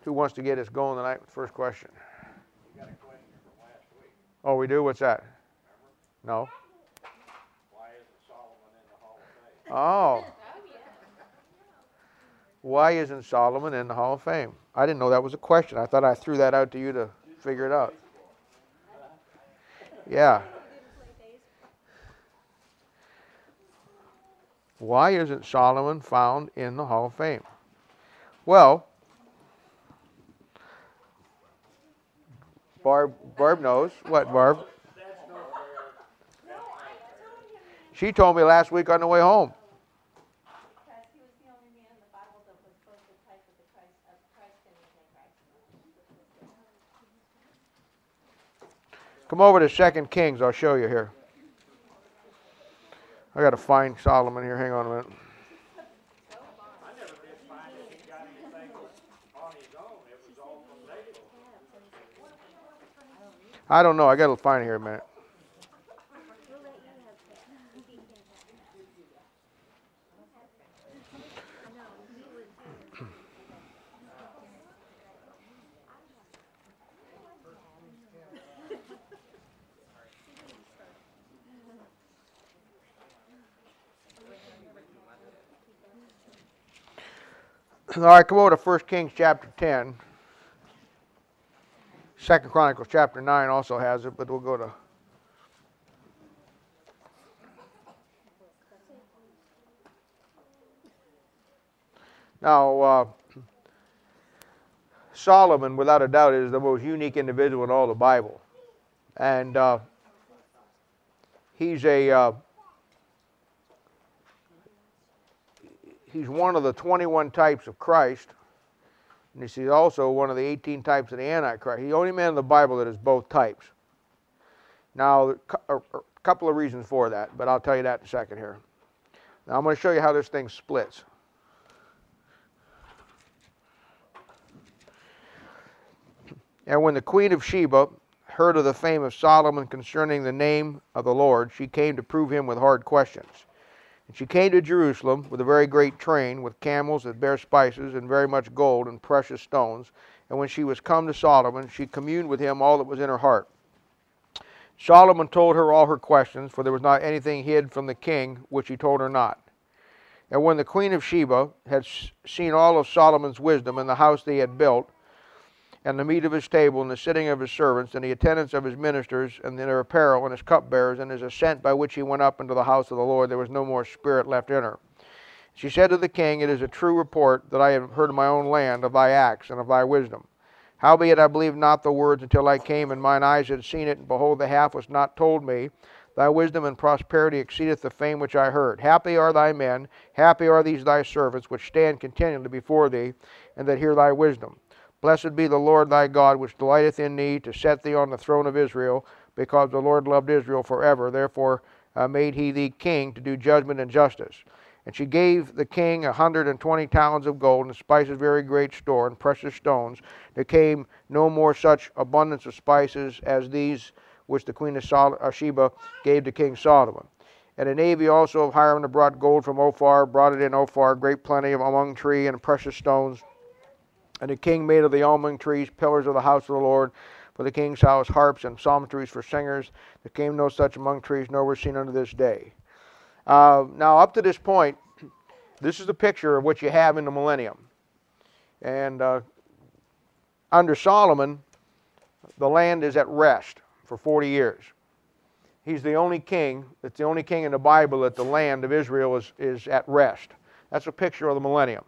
Who wants to get us going tonight with the first question? We got a question from last week. Oh, we do? What's that? Remember? No? Why isn't Solomon in the Hall of Fame? Oh. Why isn't Solomon in the Hall of Fame? I didn't know that was a question. I thought I threw that out to you to figure it out. Yeah. Why isn't Solomon found in the Hall of Fame? Well, Barb knows. What, Barb? She told me last week on the way home. Because he was the only man in the Bible that was supposed to type of the Christ and Christ. Come over to 2 Kings. I'll show you here. I got to find Solomon here. Hang on a minute. I never did find that he got anything on his own. It was all from David. I don't know. I got to find it here a minute. All right, come over to 1 Kings chapter 10. 2 Chronicles chapter 9 also has it, but we'll go to... Now, Solomon, without a doubt, is the most unique individual in all the Bible. And he's one of the 21 types of Christ, and he's also one of the 18 types of the Antichrist. He's the only man in the Bible that is both types. Now, a couple of reasons for that, but I'll tell you that in a second here. Now, I'm going to show you how this thing splits. And when the queen of Sheba heard of the fame of Solomon concerning the name of the Lord, she came to prove him with hard questions. And she came to Jerusalem with a very great train, with camels that bear spices, and very much gold and precious stones. And when she was come to Solomon, she communed with him all that was in her heart. Solomon told her all her questions, for there was not anything hid from the king which he told her not. And when the queen of Sheba had seen all of Solomon's wisdom, and the house that he had built, and the meat of his table, and the sitting of his servants, and the attendance of his ministers, and their apparel, and his cupbearers, and his ascent by which he went up into the house of the Lord, there was no more spirit left in her. She said to the king, It is a true report that I have heard in my own land of thy acts and of thy wisdom. Howbeit I believed not the words until I came, and mine eyes had seen it, and behold, the half was not told me. Thy wisdom and prosperity exceedeth the fame which I heard. Happy are thy men, happy are these thy servants, which stand continually before thee, and that hear thy wisdom. Blessed be the Lord thy God, which delighteth in thee, to set thee on the throne of Israel, because the Lord loved Israel forever. Therefore made he thee king to do judgment and justice. And she gave the king 120 talents of gold, and spices very great store, and precious stones. There came no more such abundance of spices as these which the queen of Sheba gave to King Solomon. And a navy also of Hiram brought gold from Ophir, brought it in Ophir, great plenty of almond tree and precious stones. And the king made of the almond trees pillars of the house of the Lord for the king's house, harps and psalteries for singers. There came no such among trees, nor were seen unto this day. Now, up to this point, this is the picture of what you have in the millennium. And under Solomon, the land is at rest for 40 years. He's the only king, it's the only king in the Bible that the land of Israel is at rest. That's a picture of the millennium.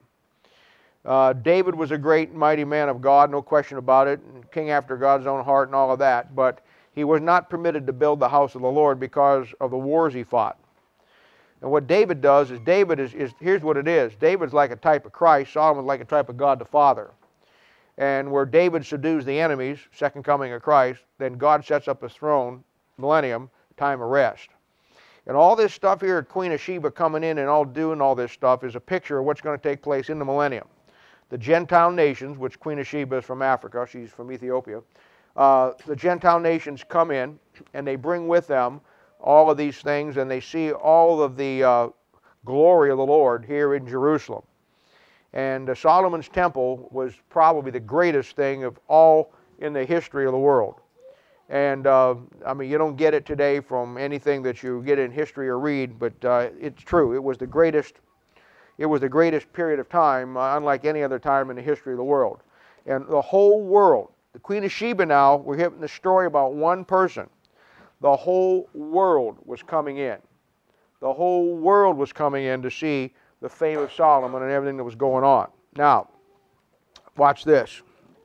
David was a great and mighty man of God, no question about it, and king after God's own heart and all of that, but he was not permitted to build the house of the Lord because of the wars he fought. And what David does is, here's what it is. David's like a type of Christ, Solomon's like a type of God the Father. And where David subdues the enemies, second coming of Christ, then God sets up his throne, millennium, time of rest. And all this stuff here, Queen of Sheba coming in and all doing all this stuff, is a picture of what's going to take place in the millennium. The Gentile nations, which Queen of Sheba is from Africa, she's from Ethiopia, the Gentile nations come in and they bring with them all of these things, and they see all of the glory of the Lord here in Jerusalem. And Solomon's temple was probably the greatest thing of all in the history of the world. And I mean, you don't get it today from anything that you get in history or read, but it's true. It was the greatest. It was the greatest period of time, unlike any other time in the history of the world. And the whole world, the Queen of Sheba now, we're hearing the story about one person. The whole world was coming in. The whole world was coming in to see the fame of Solomon and everything that was going on. Now, watch this.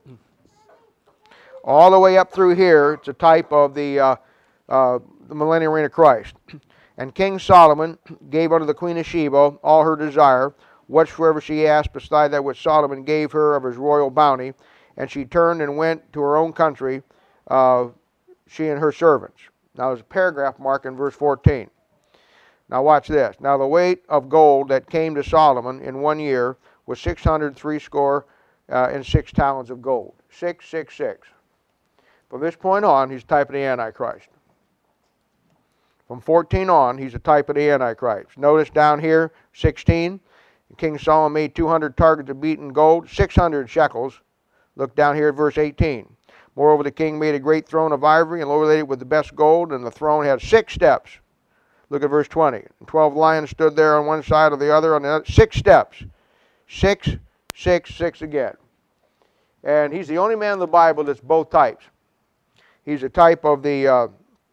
All the way up through here, it's a type of the millennial reign of Christ. And King Solomon gave unto the Queen of Sheba all her desire, whatsoever she asked, beside that which Solomon gave her of his royal bounty. And she turned and went to her own country, she and her servants. Now there's a paragraph mark in verse 14. Now watch this. Now the weight of gold that came to Solomon in 1 year was 606 talents of gold. 666. From this point on, he's a type of the Antichrist. From 14 on, he's a type of the Antichrist. Notice down here, 16, King Solomon made 200 targets of beaten gold, 600 shekels. Look down here at verse 18. Moreover, the king made a great throne of ivory and overlaid it with the best gold, and the throne had 6 steps. Look at verse 20. And 12 lions stood there on one side or the other, on the other. 6 steps. 6, 6, 6 again. And he's the only man in the Bible that's both types. He's a type of the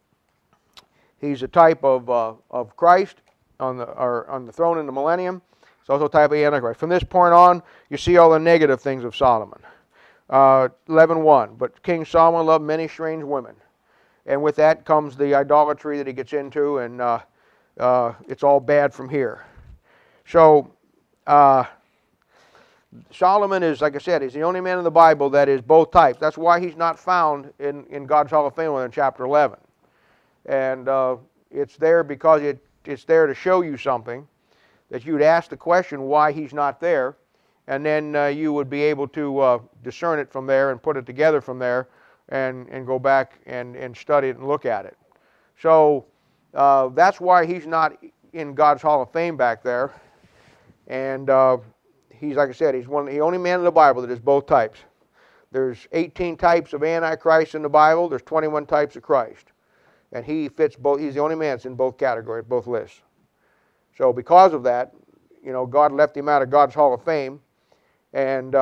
of Christ on the throne in the millennium. He's also a type of the Antichrist. From this point on, you see all the negative things of Solomon. 11:1. But King Solomon loved many strange women, and with that comes the idolatry that he gets into, and it's all bad from here. So Solomon is, like I said, he's the only man in the Bible that is both types. That's why he's not found in God's Hall of Fame in chapter 11. And it's there because it's there to show you something, that you'd ask the question why he's not there, and then you would be able to discern it from there and put it together from there and go back and study it and look at it. So that's why he's not in God's Hall of Fame back there. And he's, like I said, he's the only man in the Bible that is both types. There's 18 types of Antichrist in the Bible. There's 21 types of Christ. And he fits both. He's the only man that's in both categories, both lists. So because of that, you know, God left him out of God's Hall of Fame. And,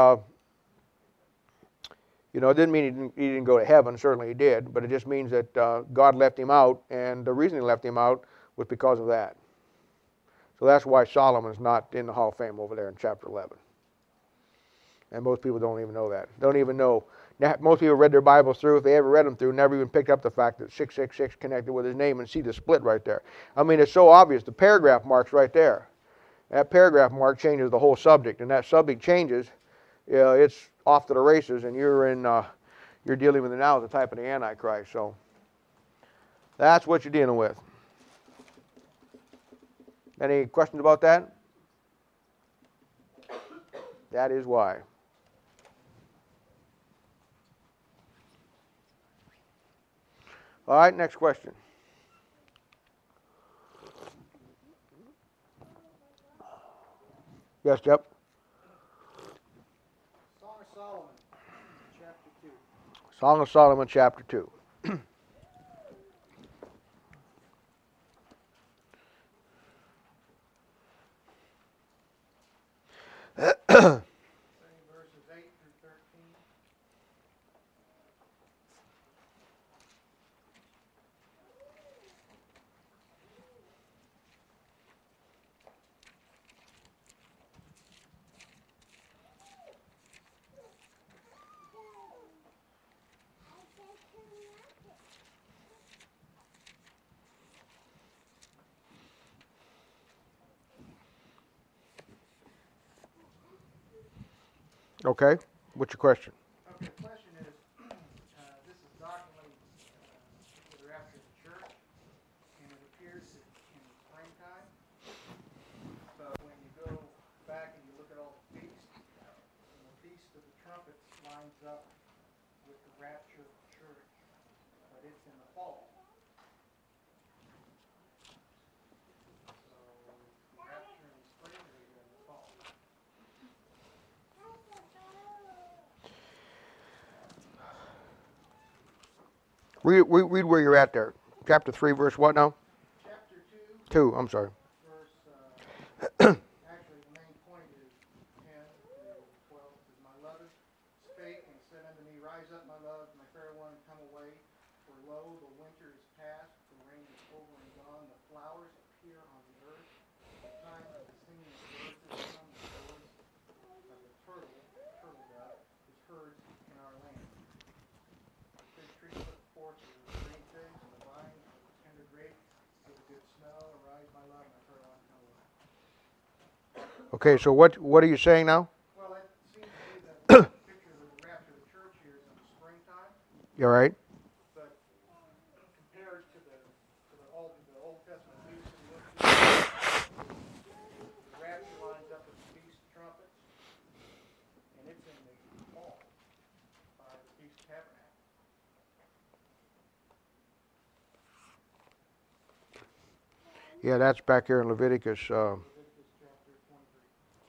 you know, it didn't mean he didn't go to heaven. Certainly he did. But it just means that God left him out. And the reason he left him out was because of that. So that's why Solomon's not in the Hall of Fame over there in chapter 11. And most people don't even know that. Don't even know. Most people read their Bibles through. If they ever read them through, never even picked up the fact that 666 connected with his name and see the split right there. I mean, it's so obvious. The paragraph mark's right there. That paragraph mark changes the whole subject. And that subject changes, it's off to the races, and you're dealing with it now as a type of the Antichrist. So that's what you're dealing with. Any questions about that? That is why. All right, next question. Yes, Jeff? Song of Solomon, chapter 2. Song of Solomon, chapter 2. Verses 8 through 13. Okay, what's your question? Okay, the question is, this is doctrinally with the rapture of the church, and it appears in the springtime. But when you go back and you look at all the feasts, and the Feast of the Trumpets lines up with the rapture of the church, but it's in the fall. So, the rapture in the spring or in the fall? Read where you're at there. Chapter 3, verse what now? Chapter 2, 2, I'm sorry. verse, actually, the main point is 10 through 12. It says, My beloved spake and said unto me, Rise up, my love, my fair one, come away. For lo, the winter is past, the rain is over and gone, the flowers appear on the earth. The time of the singing of birds is come, the voice of the turtle dove, is heard in our land. The fig tree put forth the green figs, and the vine of the tender grape, with a good smell. Arise, my love, my fair one, come away. Okay, so what are you saying now? Well, it seems to be the picture of the rapture of the church here is in the springtime, You all right? but compared to the Old Testament feast we look to, the rapture lines up with the Feast of Trumpets, and it's in the fall by the Feast of Tabernacle. Yeah, that's back here in Leviticus. Leviticus chapter 23.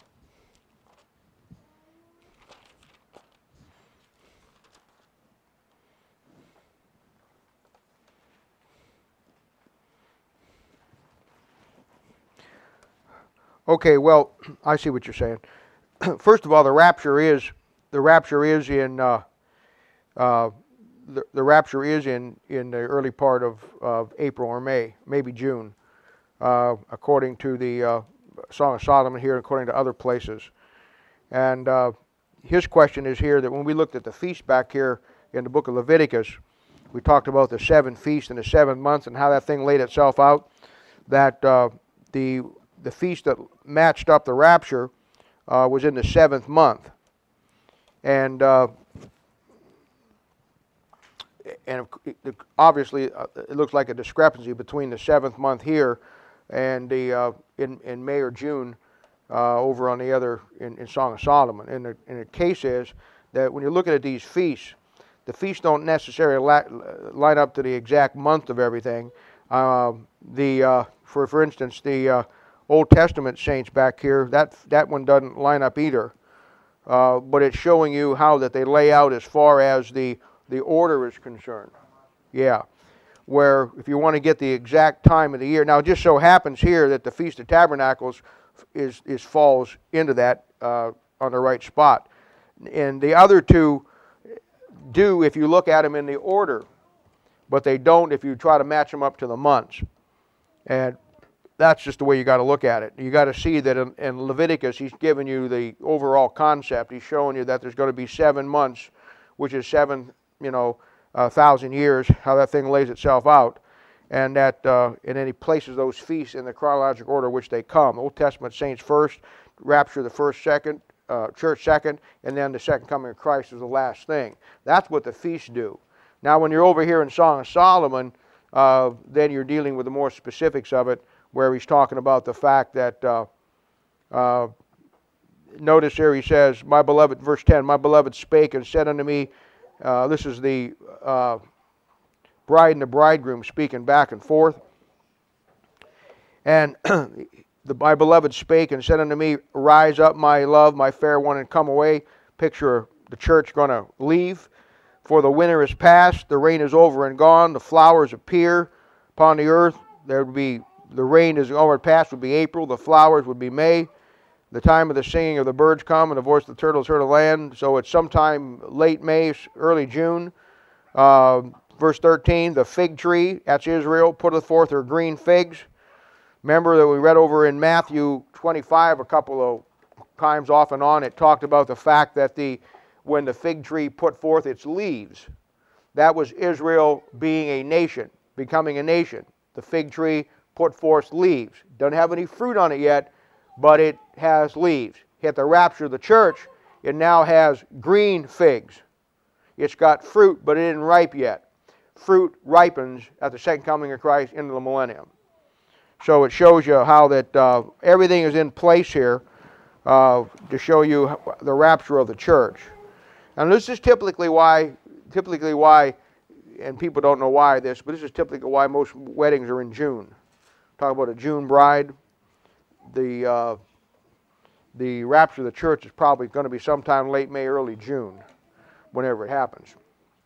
Okay, well, I see what you're saying. First of all, the rapture is in the rapture is in the early part of April or May, maybe June, according to the Song of Solomon here, according to other places. And his question is here that when we looked at the feast back here in the book of Leviticus, we talked about the 7 feasts in the 7 months and how that thing laid itself out. That the feast that matched up the rapture was in the 7th month, and obviously it looks like a discrepancy between the 7th month here and the in May or June over on the other in Song of Solomon. And the case is that when you're looking at these feasts, the feasts don't necessarily line up to the exact month of everything. For instance, the Old Testament saints back here, that one doesn't line up either. But it's showing you how that they lay out as far as the order is concerned. Yeah. Where if you want to get the exact time of the year, now it just so happens here that the Feast of Tabernacles is falls into that on the right spot. And the other two do if you look at them in the order, but they don't if you try to match them up to the months. And that's just the way you got to look at it. You got to see that in Leviticus, he's giving you the overall concept. He's showing you that there's going to be 7 months, which is 7,000 years, how that thing lays itself out. And that, and then he places those feasts in the chronological order which they come. Old Testament saints first, rapture the first, second, church second, and then the second coming of Christ is the last thing. That's what the feasts do. Now, when you're over here in Song of Solomon, then you're dealing with the more specifics of it, where he's talking about the fact that, notice here he says, my beloved, verse 10, my beloved spake and said unto me, this is the bride and the bridegroom speaking back and forth. And my beloved spake and said unto me, rise up, my love, my fair one, and come away. Picture the church going to leave. For the winter is past, the rain is over and gone, the flowers appear upon the earth. There would be, the rain is over and past would be April, the flowers would be May. The time of the singing of the birds come, and the voice of the turtle is heard of land. So it's sometime late May, early June. Verse 13, the fig tree, that's Israel, putteth forth her green figs. Remember that we read over in Matthew 25 a couple of times off and on, it talked about the fact that when the fig tree put forth its leaves, that was Israel being a nation, becoming a nation. The fig tree put forth leaves. Doesn't have any fruit on it yet, but it has leaves. At the rapture of the church, it now has green figs. It's got fruit, but it isn't ripe yet. Fruit ripens at the second coming of Christ into the millennium. So it shows you how that everything is in place here to show you the rapture of the church. And this is typically why, and people don't know why this, but this is typically why most weddings are in June. Talk about a June bride. The rapture of the church is probably going to be sometime late May, early June, whenever it happens.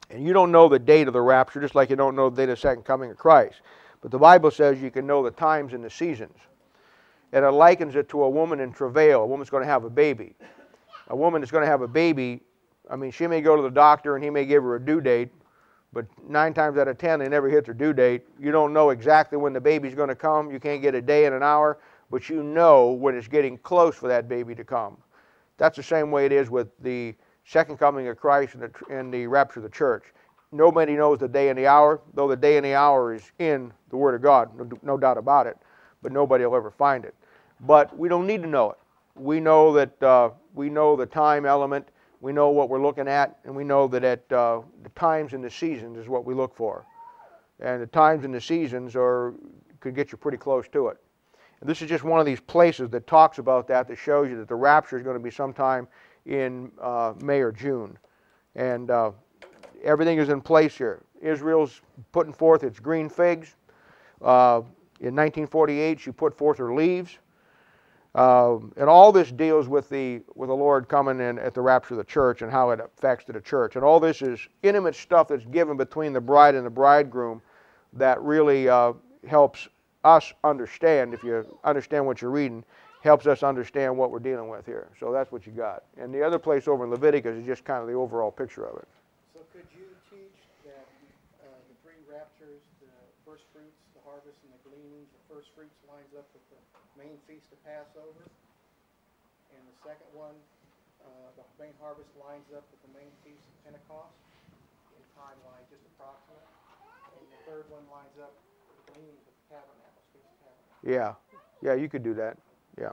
And you don't know the date of the rapture, just like you don't know the date of the second coming of Christ. But the Bible says you can know the times and the seasons. And it likens it to a woman in travail. A woman's going to have a baby. A woman is going to have a baby. I mean, she may go to the doctor and he may give her a due date, but 9 times out of 10, they never hit their due date. You don't know exactly when the baby's going to come. You can't get a day and an hour, but you know when it's getting close for that baby to come. That's the same way it is with the second coming of Christ and the rapture of the church. Nobody knows the day and the hour, though the day and the hour is in the Word of God, no doubt about it, but nobody will ever find it. But we don't need to know it. We know that we know the time element, we know what we're looking at, and we know that at the times and the seasons is what we look for. And the times and the seasons could get you pretty close to it. And this is just one of these places that talks about that shows you that the rapture is going to be sometime in May or June. And everything is in place here. Israel's putting forth its green figs. In 1948, she put forth her leaves. And all this deals with the Lord coming in at the rapture of the church and how it affects the church. And all this is intimate stuff that's given between the bride and the bridegroom that really helps us understand. If you understand what you're reading, helps us understand what we're dealing with here. So that's what you got. And the other place over in Leviticus is just kind of the overall picture of it. So could you teach that the 3 raptures, the first fruits, the harvest, and the gleanings, the first fruits lines up with the main feast of Passover, and the second one, the main harvest lines up with the main feast of Pentecost, in timeline just approximate, and the third one lines up with the gleanings of the tabernacles, feast of tabernacles. Yeah, you could do that. Yeah.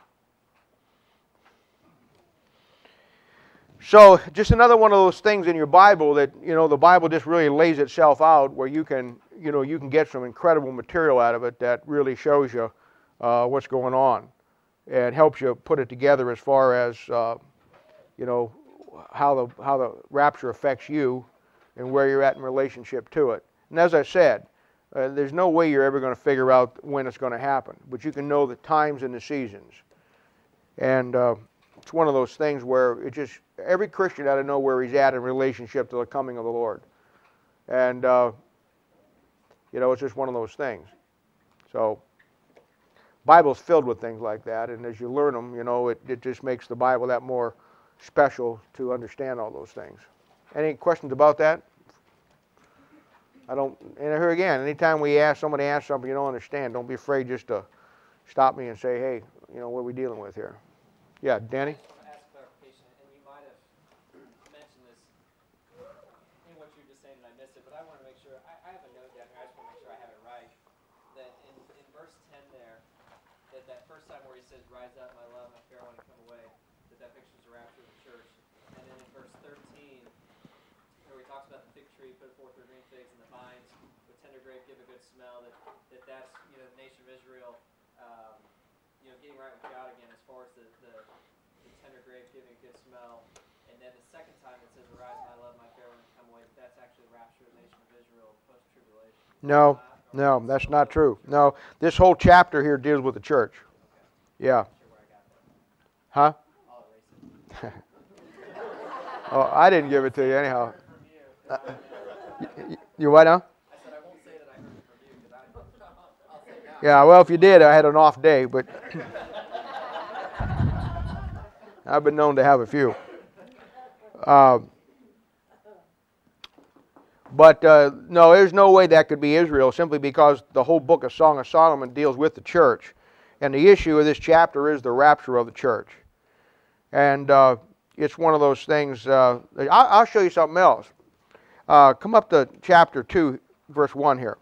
So just another one of those things in your Bible that, the Bible just really lays itself out where you can get some incredible material out of it that really shows you what's going on and helps you put it together as far as, how the rapture affects you and where you're at in relationship to it. And as I said, there's no way you're ever going to figure out when it's going to happen, but you can know the times and the seasons. And it's one of those things where every Christian ought to know where he's at in relationship to the coming of the Lord. And, it's just one of those things. So, Bible's filled with things like that, and as you learn them, it just makes the Bible that more special to understand all those things. Any questions about that? And here again, anytime somebody asks something you don't understand, don't be afraid just to stop me and say, hey, what are we dealing with here? Yeah, Danny? I just want to ask clarification, and you might have mentioned this in what you were just saying and I missed it, but I want to make sure, I have a note down here, I just want to make sure I have it right, that in verse 10 there, that first time where he says, rise up, my love, my fair one, and come away, that pictures the rapture of the church. And then in verse 13, where he talks about the fig tree, put forth their green figs, and the vines with tender grape give a good smell, that's the nation of Israel, getting right with God again as far as the tender grape giving a good smell. And then the second time it says, arise, my love, my fair one, and come away, that's actually the rapture of the nation of Israel post-tribulation. No, that's not true. No, this whole chapter here deals with the church. Yeah. Huh? Oh, I didn't give it to you anyhow. You what now? I said I won't say that I heard it from you because I'll say now. Yeah, well, if you did, I had an off day, but I've been known to have a few. But no, there's no way that could be Israel simply because the whole book of Song of Solomon deals with the church. And the issue of this chapter is the rapture of the church. And it's one of those things. I'll show you something else. Come up to chapter 2, verse 1 here.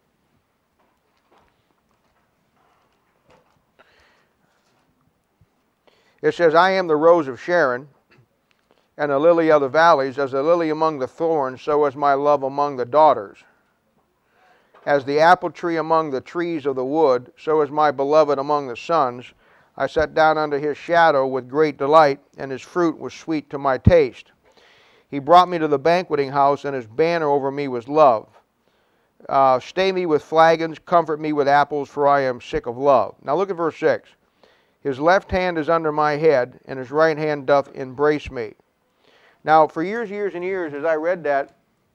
It says, I am the rose of Sharon, and the lily of the valleys, as the lily among the thorns, so is my love among the daughters. As the apple tree among the trees of the wood, so is my beloved among the sons. I sat down under his shadow with great delight, and his fruit was sweet to my taste. He brought me to the banqueting house, and his banner over me was love. Stay me with flagons, comfort me with apples, for I am sick of love. Now look at verse 6. His left hand is under my head, and his right hand doth embrace me. Now, for years and years, as I read that,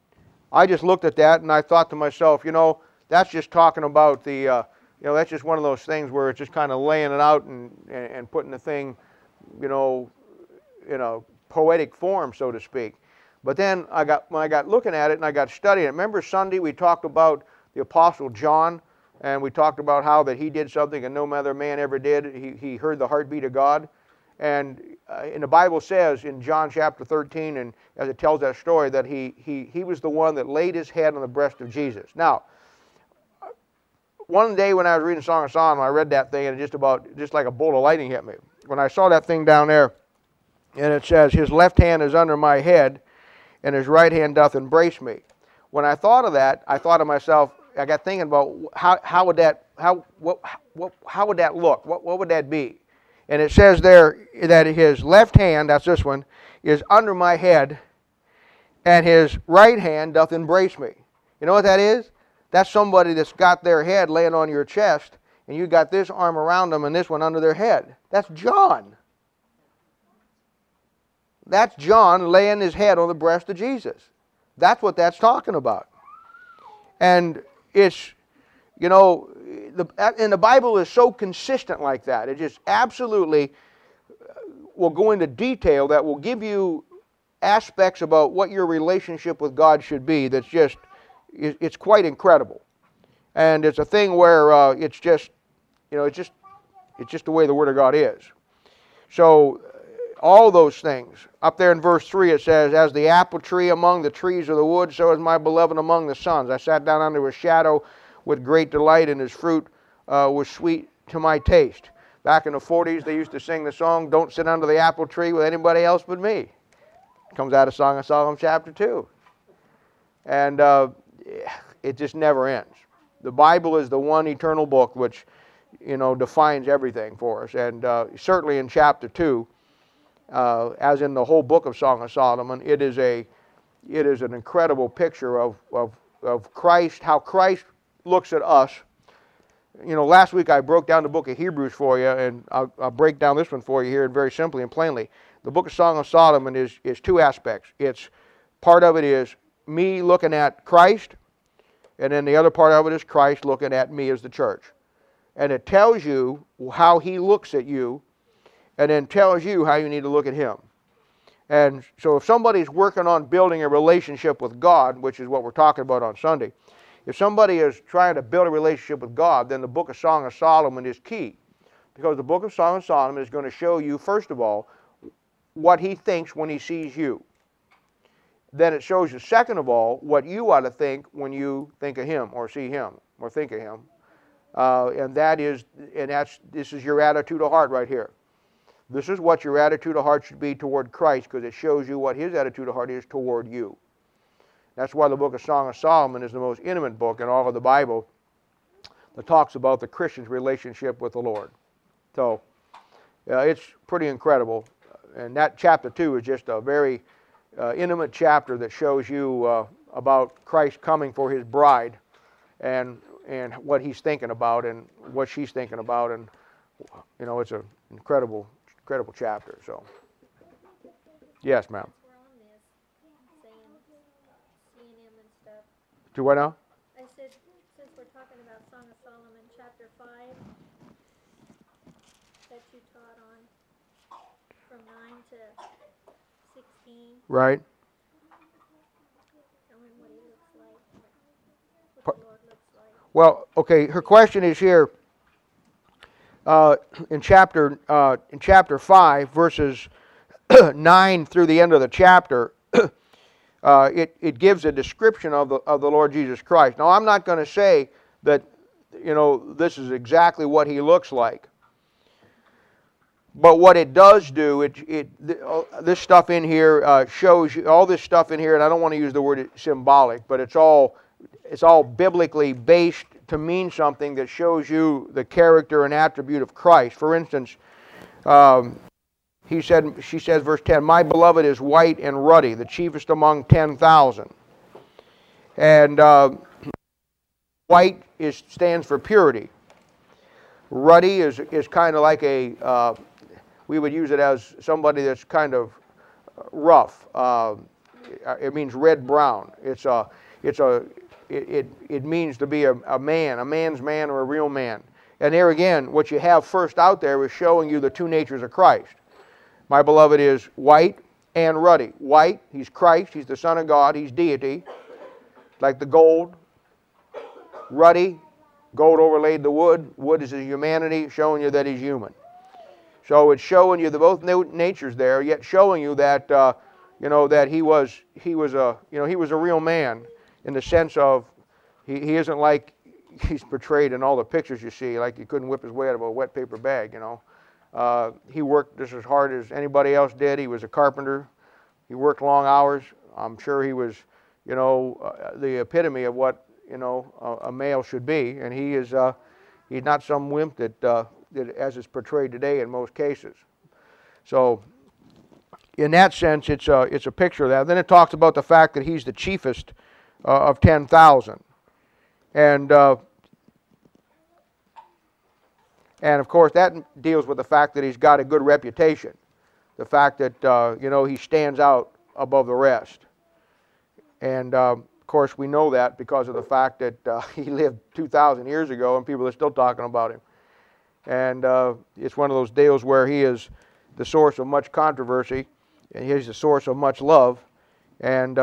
I just looked at that and I thought to myself, that's just talking about the, that's just one of those things where it's just kind of laying it out and putting the thing, in a poetic form, so to speak. But then when I got looking at it and I got studying it, remember Sunday we talked about the Apostle John, and we talked about how that he did something and no other man ever did. He heard the heartbeat of God. And the Bible says in John chapter 13, and as it tells that story, that he was the one that laid his head on the breast of Jesus. Now, one day when I was reading Song of Solomon, I read that thing and it just like a bolt of lightning hit me. When I saw that thing down there, and it says, his left hand is under my head, and his right hand doth embrace me. When I thought of that, I thought to myself, I got thinking about how would that look? What would that be? And it says there that his left hand, that's this one, is under my head, and his right hand doth embrace me. You know what that is? That's somebody that's got their head laying on your chest, and you got this arm around them and this one under their head. That's John. That's John laying his head on the breast of Jesus. That's what that's talking about. And it's, and the Bible is so consistent like that. It just absolutely will go into detail that will give you aspects about what your relationship with God should be that's just, it's quite incredible. And it's a thing where it's just the way the Word of God is. So, all those things. Up there in verse 3 it says, as the apple tree among the trees of the wood, so is my beloved among the sons. I sat down under his shadow with great delight, and his fruit was sweet to my taste. Back in the 40s, they used to sing the song, don't sit under the apple tree with anybody else but me. It comes out of Song of Solomon chapter 2. And it just never ends. The Bible is the one eternal book which, defines everything for us. And certainly in chapter 2, as in the whole book of Song of Solomon, it is an incredible picture of Christ, how Christ looks at us. Last week I broke down the book of Hebrews for you, and I'll break down this one for you here very simply and plainly. The book of Song of Solomon is two aspects. Part of it is me looking at Christ, and then the other part of it is Christ looking at me as the church. And it tells you how he looks at you, and then tells you how you need to look at him. And so if somebody's working on building a relationship with God, which is what we're talking about on Sunday, if somebody is trying to build a relationship with God, then the book of Song of Solomon is key. Because the book of Song of Solomon is going to show you, first of all, what he thinks when he sees you. Then it shows you, second of all, what you ought to think when you think of him, or see him, or think of him. This is your attitude of heart right here. This is what your attitude of heart should be toward Christ, because it shows you what his attitude of heart is toward you. That's why the book of Song of Solomon is the most intimate book in all of the Bible that talks about the Christian's relationship with the Lord. So, it's pretty incredible. And that chapter 2 is just a very intimate chapter that shows you about Christ coming for his bride, and what he's thinking about and what she's thinking about. And, it's an incredible chapter. So, yes, ma'am. Do what now? I said, since we're talking about Song of Solomon, chapter 5, that you taught on, from 9 to 16. Right. Tell him what he looks like, what the Lord looks like. Well, okay, her question is here in chapter 5, verses 9 through the end of the chapter. It gives a description of the Lord Jesus Christ. Now, I'm not going to say that, this is exactly what he looks like. But what it does do, this stuff in here shows you, all this stuff in here, and I don't want to use the word symbolic, but it's all biblically based to mean something that shows you the character and attribute of Christ. For instance, she says, verse 10, my beloved is white and ruddy, the chiefest among 10,000. And white stands for purity. Ruddy is kind of like we would use it as somebody that's kind of rough. It means red-brown. It's it means to be a man, a man's man or a real man. And there again, what you have first out there is showing you the two natures of Christ. My beloved is white and ruddy. White, he's Christ, he's the Son of God, he's deity, like the gold. Ruddy, gold overlaid the wood. Wood is his humanity, showing you that he's human. So it's showing you the both natures there, yet showing you that that he was a real man in the sense of he isn't like he's portrayed in all the pictures you see, like he couldn't whip his way out of a wet paper bag. He worked just as hard as anybody else did. He was a carpenter. He worked long hours. I'm sure he was, the epitome of what a male should be, and he's not some wimp that as is portrayed today in most cases. So, in that sense, it's a picture of that. Then it talks about the fact that he's the chiefest of 10,000, and of course that deals with the fact that he's got a good reputation, the fact that he stands out above the rest, and of course we know that because of the fact that he lived 2,000 years ago and people are still talking about him, and it's one of those deals where he is the source of much controversy and he's the source of much love, and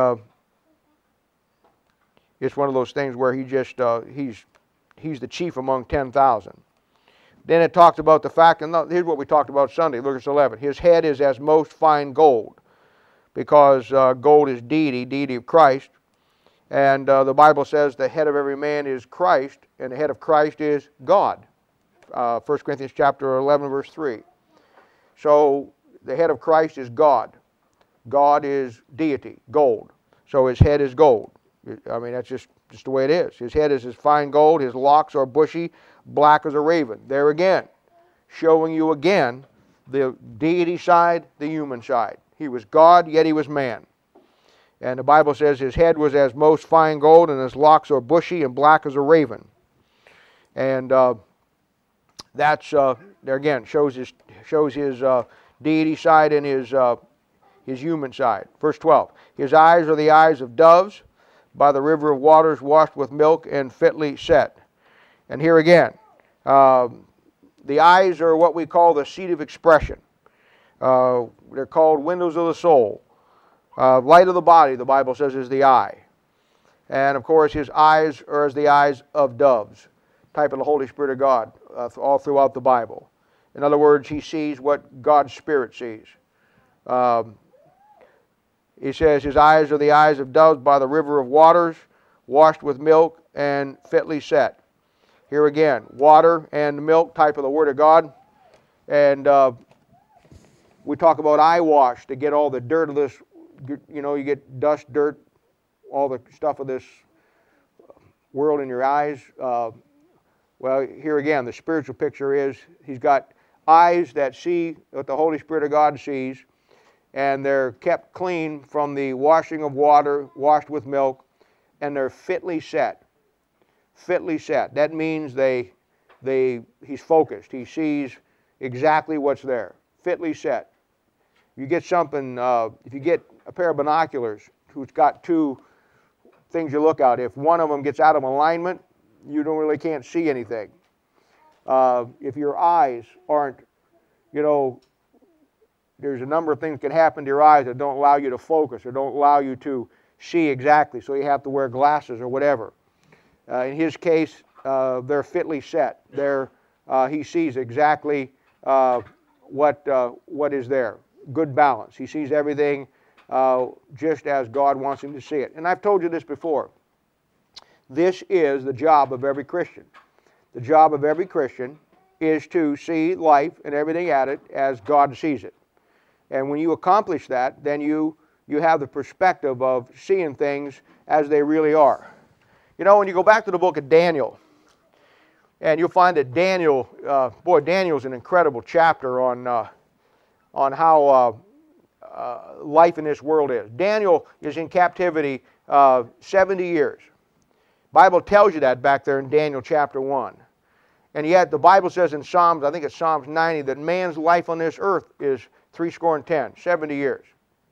it's one of those things where he's the chief among 10,000. Then it talks about the fact, and here's what we talked about Sunday, Lucas 11. His head is as most fine gold, because gold is deity of Christ. And the Bible says the head of every man is Christ, and the head of Christ is God. 1 Corinthians chapter 11, verse 3. So the head of Christ is God. God is deity, gold. So his head is gold. I mean, that's just the way it is. His head is as fine gold, his locks are bushy, black as a raven. There again, showing you again the deity side, the human side. He was God, yet he was man. And the Bible says his head was as most fine gold, and his locks are bushy and black as a raven. And that's there again shows his deity side and his human side. Verse 12. His eyes are the eyes of doves, by the river of waters washed with milk and fitly set. And here again, the eyes are what we call the seat of expression. They're called windows of the soul. Light of the body, the Bible says, is the eye. And of course, his eyes are as the eyes of doves, type of the Holy Spirit of God, all throughout the Bible. In other words, he sees what God's Spirit sees. He says his eyes are the eyes of doves by the river of waters, washed with milk and fitly set. Here again, water and milk, type of the Word of God. And we talk about eye wash to get all the dirt of this, you get dust, dirt, all the stuff of this world in your eyes. Well, here again, the spiritual picture is he's got eyes that see what the Holy Spirit of God sees, and they're kept clean from the washing of water, washed with milk, and they're fitly set. Fitly set. That means he's focused. He sees exactly what's there. Fitly set. You get something, if you get a pair of binoculars who's got two things you look at, if one of them gets out of alignment, you can't see anything. If your eyes aren't, there's a number of things that can happen to your eyes that don't allow you to focus or don't allow you to see exactly, so you have to wear glasses or whatever. In his case, they're fitly set. He sees exactly what is there. Good balance. He sees everything just as God wants him to see it. And I've told you this before. This is the job of every Christian. The job of every Christian is to see life and everything at it as God sees it. And when you accomplish that, then you have the perspective of seeing things as they really are. When you go back to the book of Daniel, and you'll find that Daniel, Daniel's an incredible chapter on how life in this world is. Daniel is in captivity 70 years. Bible tells you that back there in Daniel chapter 1. And yet the Bible says in Psalms, I think it's Psalms 90, that man's life on this earth is 70 years.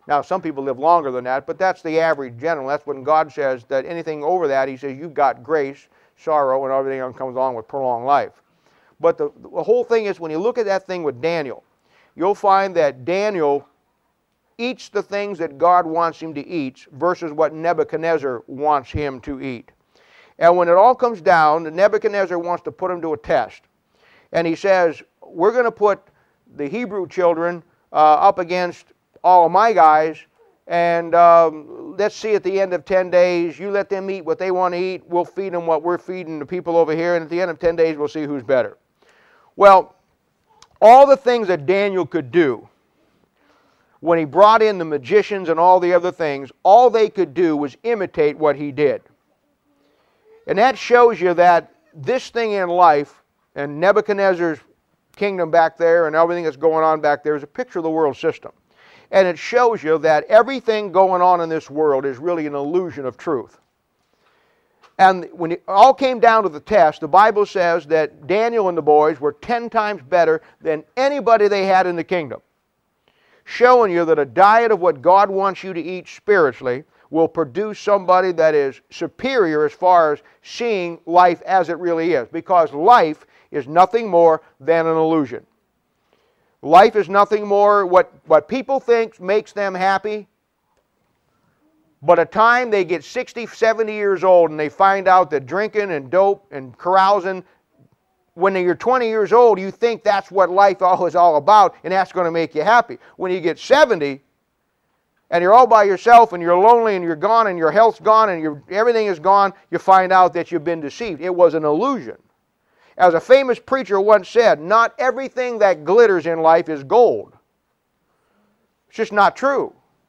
Now, some people live longer than that, but that's the average general. That's when God says that anything over that, he says, you've got grace, sorrow, and everything else comes along with prolonged life. But the whole thing is, when you look at that thing with Daniel, you'll find that Daniel eats the things that God wants him to eat versus what Nebuchadnezzar wants him to eat. And when it all comes down, Nebuchadnezzar wants to put him to a test. And he says, we're going to put the Hebrew children up against all of my guys, and let's see at the end of 10 days, you let them eat what they want to eat, we'll feed them what we're feeding the people over here, and at the end of 10 days we'll see who's better. Well, all the things that Daniel could do, when he brought in the magicians and all the other things, all they could do was imitate what he did. And that shows you that this thing in life, and Nebuchadnezzar's kingdom back there and everything that's going on back there, is a picture of the world system. And it shows you that everything going on in this world is really an illusion of truth. And when it all came down to the test, the Bible says that Daniel and the boys were 10 times better than anybody they had in the kingdom. Showing you that a diet of what God wants you to eat spiritually will produce somebody that is superior as far as seeing life as it really is. Because life is nothing more than an illusion. Life is nothing more what people think makes them happy. But a time they get 60, 70 years old and they find out that drinking and dope and carousing, when you're 20 years old, you think that's what life is all about, and that's going to make you happy. When you get 70 and you're all by yourself and you're lonely and you're gone and your health's gone and everything is gone, you find out that you've been deceived. It was an illusion. As a famous preacher once said, not everything that glitters in life is gold. It's just not true.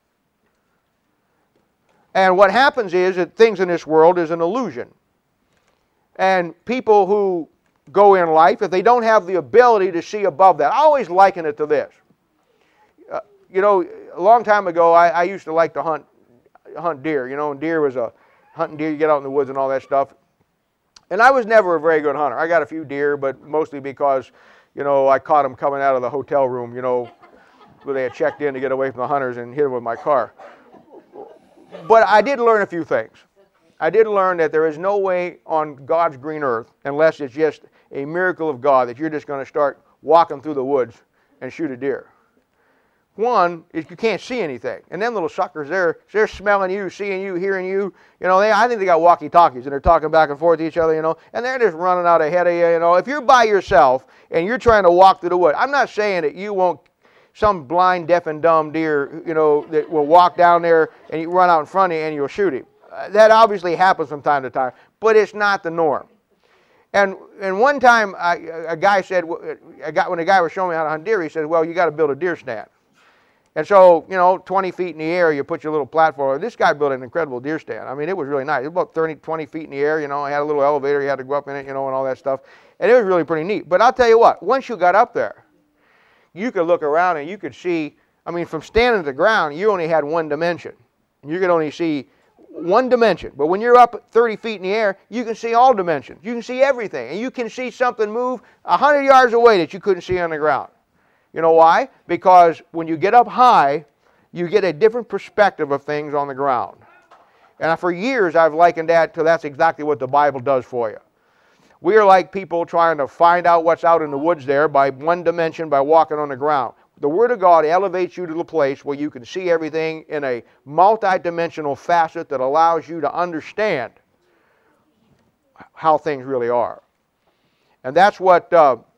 And what happens is that things in this world is an illusion. And people who go in life, if they don't have the ability to see above that, I always liken it to this. You know, a long time ago, I used to like to hunt deer. You know, and deer was hunting deer, you get out in the woods and all that stuff. And I was never a very good hunter. I got a few deer, but mostly because, you know, I caught them coming out of the hotel room, you know, where they had checked in to get away from the hunters and hit them with my car. But I did learn a few things. I did learn that there is no way on God's green earth, unless it's just a miracle of God, that you're just going to start walking through the woods and shoot a deer. One is you can't see anything. And them little suckers, they're smelling you, seeing you, hearing you. You know, I think they got walkie-talkies and they're talking back and forth to each other, you know, and they're just running out ahead of you, you know. If you're by yourself and you're trying to walk through the woods, I'm not saying that you won't, some blind, deaf, and dumb deer, you know, that will walk down there and you run out in front of you and you'll shoot him. That obviously happens from time to time, but it's not the norm. And one time, a guy said, when a guy was showing me how to hunt deer, he said, well, you got to build a deer stand. And so, you know, 20 feet in the air, you put your little platform. This guy built an incredible deer stand. I mean, it was really nice. It was about 20 feet in the air, you know. It had a little elevator. You had to go up in it, you know, and all that stuff. And it was really pretty neat. But I'll tell you what, once you got up there, you could look around and you could see, I mean, from standing at the ground, you only had one dimension. You could only see one dimension. But when you're up 30 feet in the air, you can see all dimensions. You can see everything. And you can see something move 100 yards away that you couldn't see on the ground. You know why? Because when you get up high, you get a different perspective of things on the ground. And for years, I've likened that to that's exactly what the Bible does for you. We are like people trying to find out what's out in the woods there by one dimension, by walking on the ground. The Word of God elevates you to the place where you can see everything in a multi-dimensional facet that allows you to understand how things really are. And that's what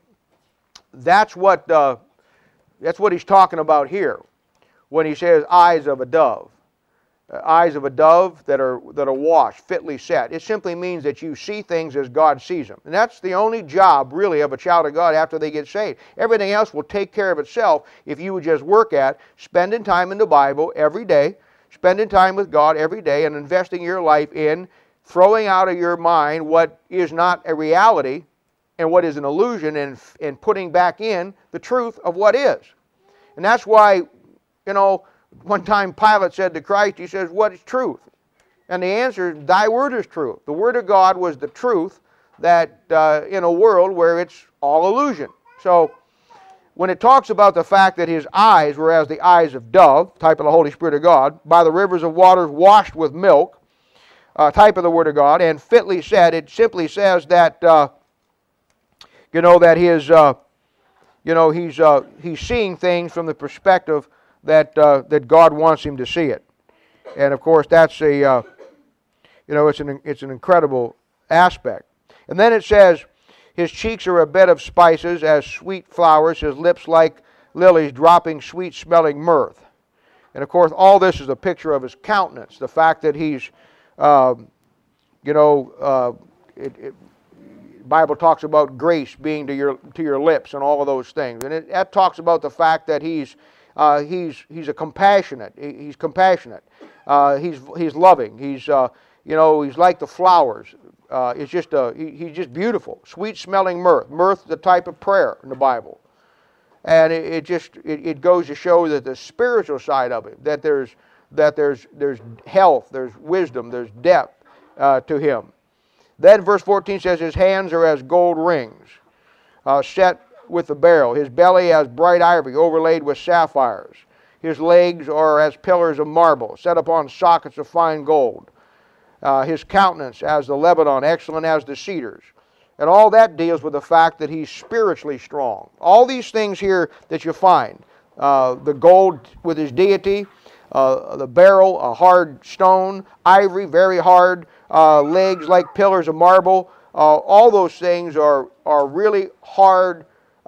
he's talking about here when he says eyes of a dove. Eyes of a dove that are washed, fitly set. It simply means that you see things as God sees them. And that's the only job, really, of a child of God after they get saved. Everything else will take care of itself if you would just work at spending time in the Bible every day, spending time with God every day, and investing your life in throwing out of your mind what is not a reality and what is an illusion, and putting back in the truth of what is. And that's why, you know, one time Pilate said to Christ, he says, what is truth? And the answer is, thy word is truth. The Word of God was the truth that in a world where it's all illusion. So when it talks about the fact that his eyes were as the eyes of dove, type of the Holy Spirit of God, by the rivers of waters washed with milk, type of the Word of God, and fitly said, it simply says that, that he's seeing things from the perspective that God wants him to see it. And of course, that's it's an incredible aspect. And then it says, his cheeks are a bed of spices, as sweet flowers, his lips like lilies dropping sweet-smelling mirth. And of course, all this is a picture of his countenance, the fact that he's, Bible talks about grace being to your lips and all of those things. And that talks about the fact that he's a compassionate. He's compassionate. He's loving. He's like the flowers. He's just beautiful. Sweet-smelling mirth. Mirth, the type of prayer in the Bible. And it goes to show that the spiritual side of it, that there's health, there's wisdom, there's depth to him. Then verse 14 says, his hands are as gold rings, set with the beryl. His belly as bright ivory, overlaid with sapphires. His legs are as pillars of marble, set upon sockets of fine gold. His countenance as the Lebanon, excellent as the cedars. And all that deals with the fact that he's spiritually strong. All these things here that you find, the gold with his deity, the beryl, a hard stone, ivory, very hard, legs like pillars of marble. All those things are really hard,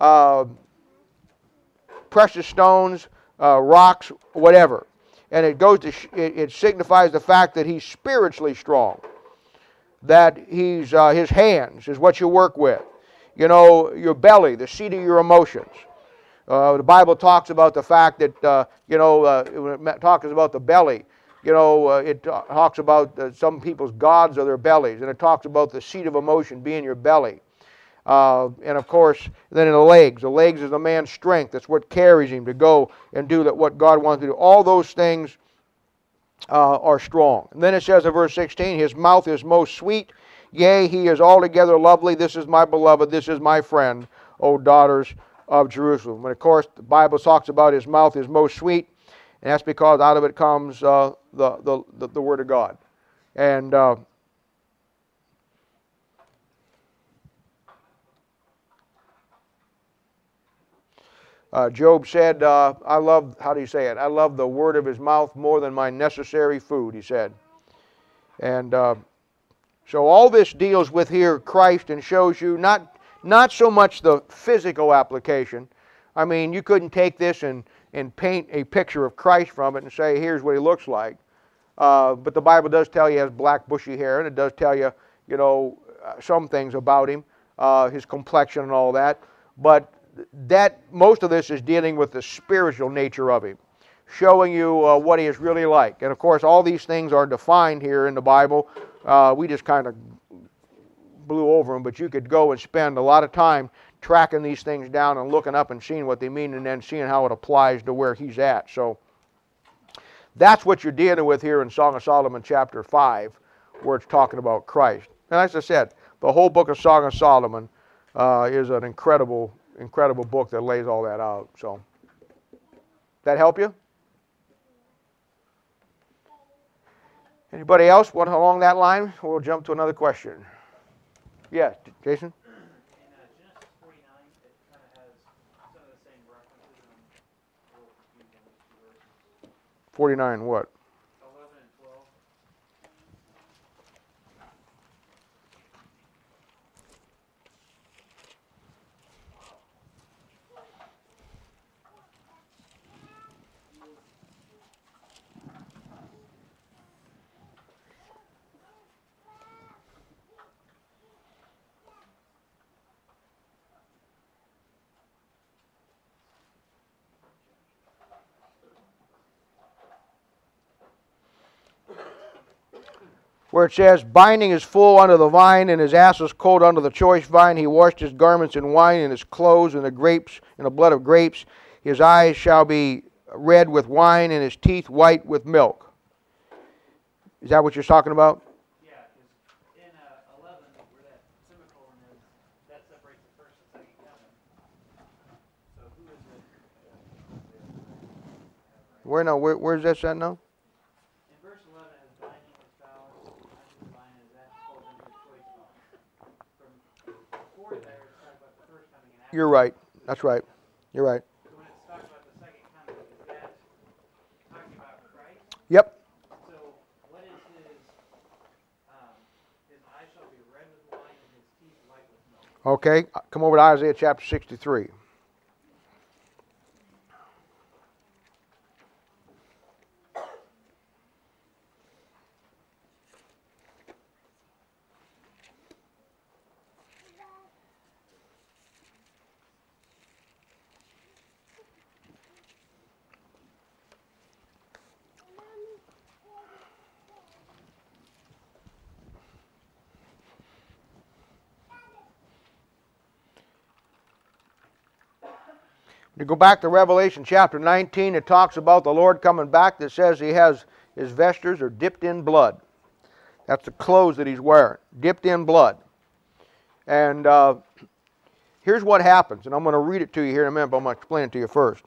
precious stones, rocks, whatever. And it signifies the fact that he's spiritually strong. That his hands is what you work with. Your belly, the seat of your emotions. The Bible talks about the fact that, when it talks about the belly, it talks about some people's gods are their bellies, and it talks about the seat of emotion being your belly. And of course, then in the legs is a man's strength. That's what carries him to go and do what God wants to do. All those things are strong. And then it says in verse 16, his mouth is most sweet, yea, he is altogether lovely. This is my beloved, this is my friend, O daughters of Jerusalem. And of course, the Bible talks about his mouth is most sweet, and that's because out of it comes the Word of God. And Job said, I love, how do you say it? I love the word of his mouth more than my necessary food, he said. And so all this deals with here Christ and shows you not so much the physical application. I mean, you couldn't take this and paint a picture of Christ from it and say, here's what he looks like. But the Bible does tell you he has black bushy hair, and it does tell you, some things about him, his complexion and all that. But most of this is dealing with the spiritual nature of him, showing you what he is really like. And of course, all these things are defined here in the Bible. We just kind of blew over them, but you could go and spend a lot of time tracking these things down and looking up and seeing what they mean, and then seeing how it applies to where he's at. So that's what you're dealing with here in Song of Solomon chapter 5, where it's talking about Christ. And as I said, the whole book of Song of Solomon is an incredible book that lays all that out. So, that help you? Anybody else want along that line? We'll jump to another question. Yes, Jason? In Genesis 49, it kind of has some of the same references, and I'm a little confused on these two verses. 49 what? 11 and 12. Where it says, binding his foal under the vine, and his ass's coat under the choice vine. He washed his garments in wine, and his clothes in the grapes, in the blood of grapes. His eyes shall be red with wine, and his teeth white with milk. Is that what you're talking about? Yeah, because in 11, where that semicolon is, that separates the first and second covenant. So who is Where's that at now? In verse 11, as binding his vows, unto the binding as that falls into his choice vows. From before there, it's talking about the first coming and after. You're right. That's right. You're right. So when it's talking about the second coming, is that talking about Christ? Yep. So what is his eyes shall be red with wine and his teeth white with milk. Okay. Come over to Isaiah chapter 63. You go back to Revelation chapter 19, it talks about the Lord coming back that says he has his vestes are dipped in blood. That's the clothes that he's wearing, dipped in blood. And here's what happens, and I'm going to read it to you here in a minute, but I'm going to explain it to you first.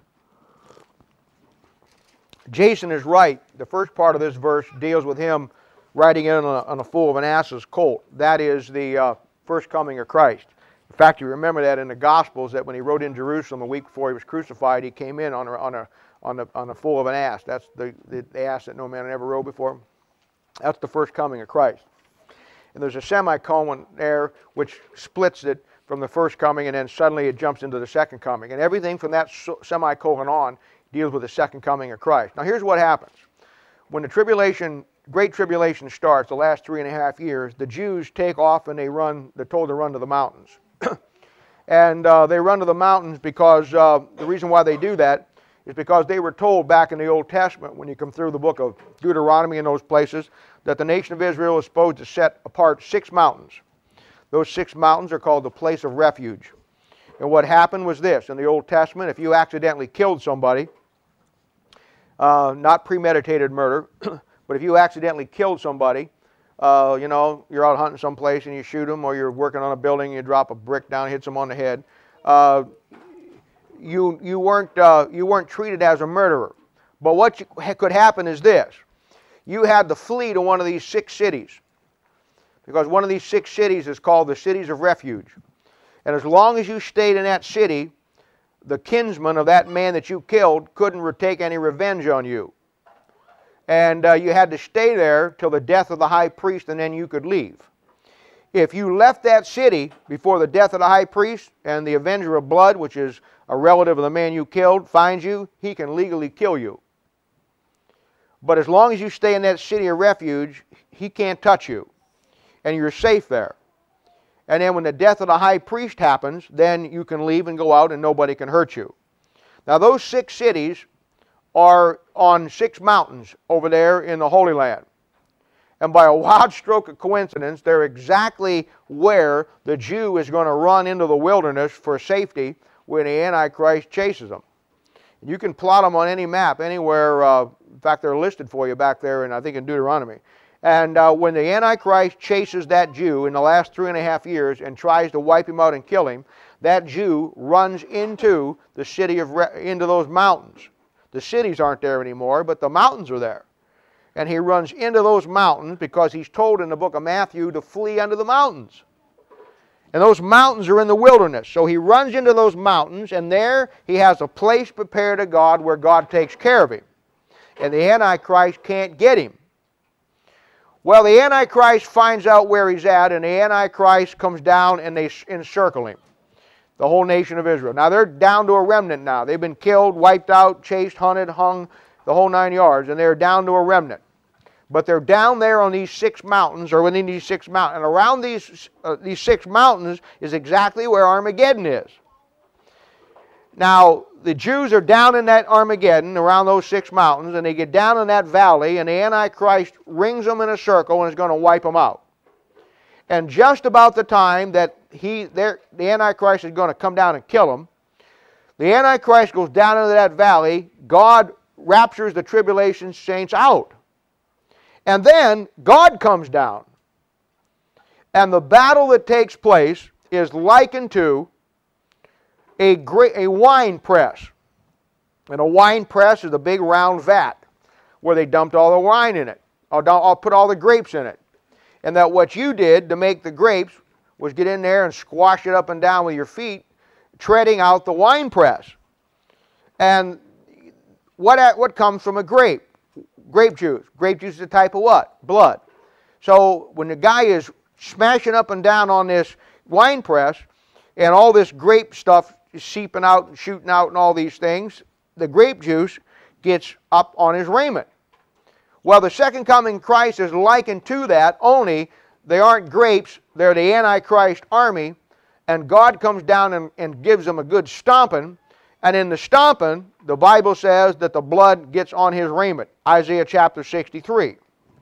Jason is right. The first part of this verse deals with him riding in on a foal of an ass's colt. That is the first coming of Christ. In fact, you remember that in the Gospels that when he rode in Jerusalem a week before he was crucified, he came in on a foal of an ass. That's the ass that no man had ever rode before. That's the first coming of Christ. And there's a semicolon there which splits it from the first coming, and then suddenly it jumps into the second coming. And everything from that semicolon on deals with the second coming of Christ. Now here's what happens. When the tribulation, Great Tribulation starts, the last 3.5 years, the Jews take off and they're told to run to the mountains. And they run to the mountains because the reason why they do that is because they were told back in the Old Testament, when you come through the book of Deuteronomy and those places, that the nation of Israel is supposed to set apart 6 mountains. Those 6 mountains are called the place of refuge. And what happened was this: in the Old Testament, if you accidentally killed somebody, not premeditated murder, but if you accidentally killed somebody, you're out hunting someplace and you shoot them, or you're working on a building and you drop a brick down, hits them on the head. You weren't treated as a murderer. But what could happen is this: you had to flee to one of these 6 cities, because one of these 6 cities is called the cities of refuge. And as long as you stayed in that city, the kinsman of that man that you killed couldn't take any revenge on you. And you had to stay there till the death of the high priest, and then you could leave. If you left that city before the death of the high priest, and the avenger of blood, which is a relative of the man you killed, finds you, he can legally kill you. But as long as you stay in that city of refuge, he can't touch you, and you're safe there. And then when the death of the high priest happens, then you can leave and go out and nobody can hurt you. Now those 6 cities are on 6 mountains over there in the Holy Land. And by a wild stroke of coincidence, they're exactly where the Jew is going to run into the wilderness for safety when the Antichrist chases them. And you can plot them on any map, anywhere. In fact, they're listed for you back there, I think in Deuteronomy. And when the Antichrist chases that Jew in the last 3.5 years and tries to wipe him out and kill him, that Jew runs into the city into those mountains. The cities aren't there anymore, but the mountains are there. And he runs into those mountains because he's told in the book of Matthew to flee unto the mountains. And those mountains are in the wilderness. So he runs into those mountains, and there he has a place prepared to God where God takes care of him. And the Antichrist can't get him. Well, the Antichrist finds out where he's at, and the Antichrist comes down and they encircle him. The whole nation of Israel. Now they're down to a remnant now. They've been killed, wiped out, chased, hunted, hung, the whole 9 yards, and they're down to a remnant. But they're down there on these 6 mountains, or within these 6 mountains. And around these 6 mountains is exactly where Armageddon is. Now, the Jews are down in that Armageddon, around those 6 mountains, and they get down in that valley, and the Antichrist rings them in a circle and is going to wipe them out. And just about the time that the Antichrist is going to come down and kill them, the Antichrist goes down into that valley, God raptures the tribulation saints out. And then God comes down. And the battle that takes place is likened to a wine press. And a wine press is a big round vat where they dumped all the wine in it. I'll put all the grapes in it. And that what you did to make the grapes was get in there and squash it up and down with your feet, treading out the wine press. And what comes from a grape? Grape juice. Grape juice is a type of what? Blood. So when the guy is smashing up and down on this wine press, and all this grape stuff is seeping out and shooting out and all these things, the grape juice gets up on his raiment. Well, the second coming of Christ is likened to that, only they aren't grapes, they're the Antichrist army, and God comes down and gives them a good stomping, and in the stomping, the Bible says that the blood gets on his raiment. Isaiah chapter 63.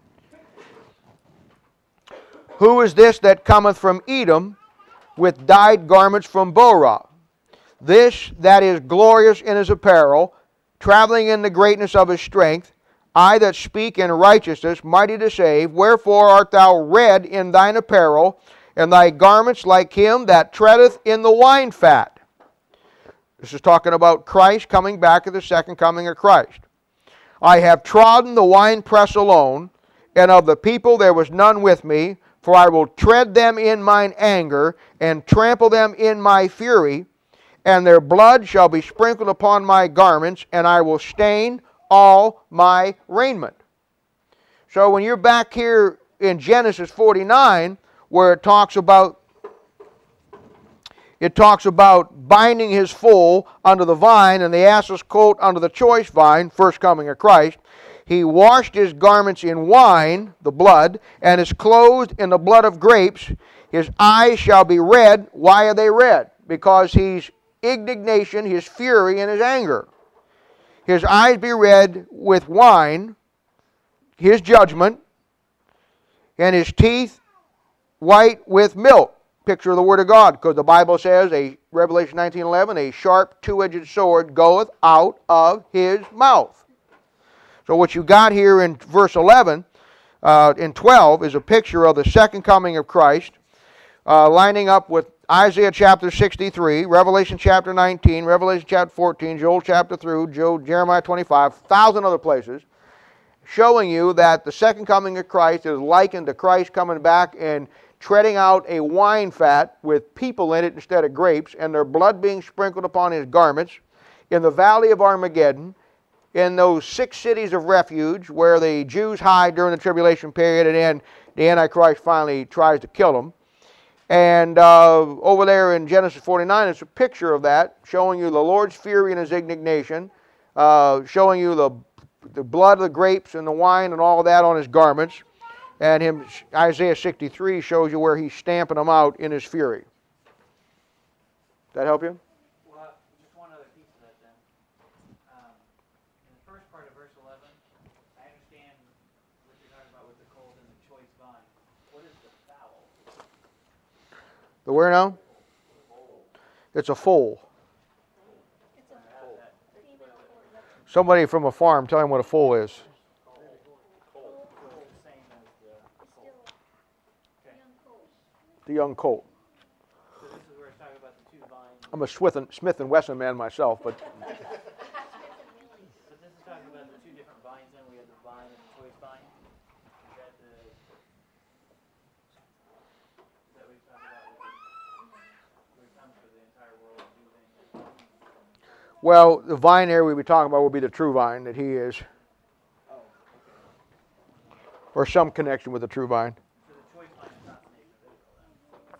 Who is this that cometh from Edom with dyed garments from Borah? This that is glorious in his apparel, traveling in the greatness of his strength, I that speak in righteousness, mighty to save. Wherefore art thou red in thine apparel, and thy garments like him that treadeth in the wine fat? This is talking about Christ coming back at the second coming of Christ. I have trodden the winepress alone, and of the people there was none with me, for I will tread them in mine anger, and trample them in my fury, and their blood shall be sprinkled upon my garments, and I will stain all my raiment. So when you're back here in Genesis 49, where it talks about binding his foal under the vine and the ass's coat under the choice vine, first coming of Christ, he washed his garments in wine, the blood, and is clothed in the blood of grapes. His eyes shall be red. Why are they red? Because his indignation, his fury, and his anger. His eyes be red with wine, his judgment, and his teeth white with milk. Picture of the Word of God, because the Bible says, Revelation 19:11, a sharp two-edged sword goeth out of his mouth. So what you got here in verse 11 and 12 is a picture of the second coming of Christ, lining up with Isaiah chapter 63, Revelation chapter 19, Revelation chapter 14, Joel chapter 3, Jeremiah 25, 1,000 other places, showing you that the second coming of Christ is likened to Christ coming back and treading out a wine fat with people in it instead of grapes, and their blood being sprinkled upon his garments in the valley of Armageddon, in those 6 cities of refuge where the Jews hide during the tribulation period, and then the Antichrist finally tries to kill them. And over there in Genesis 49, it's a picture of that, showing you the Lord's fury and his indignation, showing you the blood of the grapes and the wine and all that on his garments. And Isaiah 63 shows you where he's stamping them out in his fury. That help you? Well, just one other piece of that then. In the first part of verse 11, I understand what you're talking about with the cold and the choice vine. What is the fowl? The where now? It's a foal. Somebody from a farm, tell him what a foal is. The young colt. So this is where it's talking about the 2 vines. I'm a Smith & Wesson man myself, but But this is talking about the 2 different vines then. We have the vine and the choice vine. Is that what he's talking about? Where it comes for the entire world to do things. well, the vine there we'll be talking about will be the true vine that he is, Oh, okay. or some connection with the true vine. So the choice vine is not the nation of Israel then.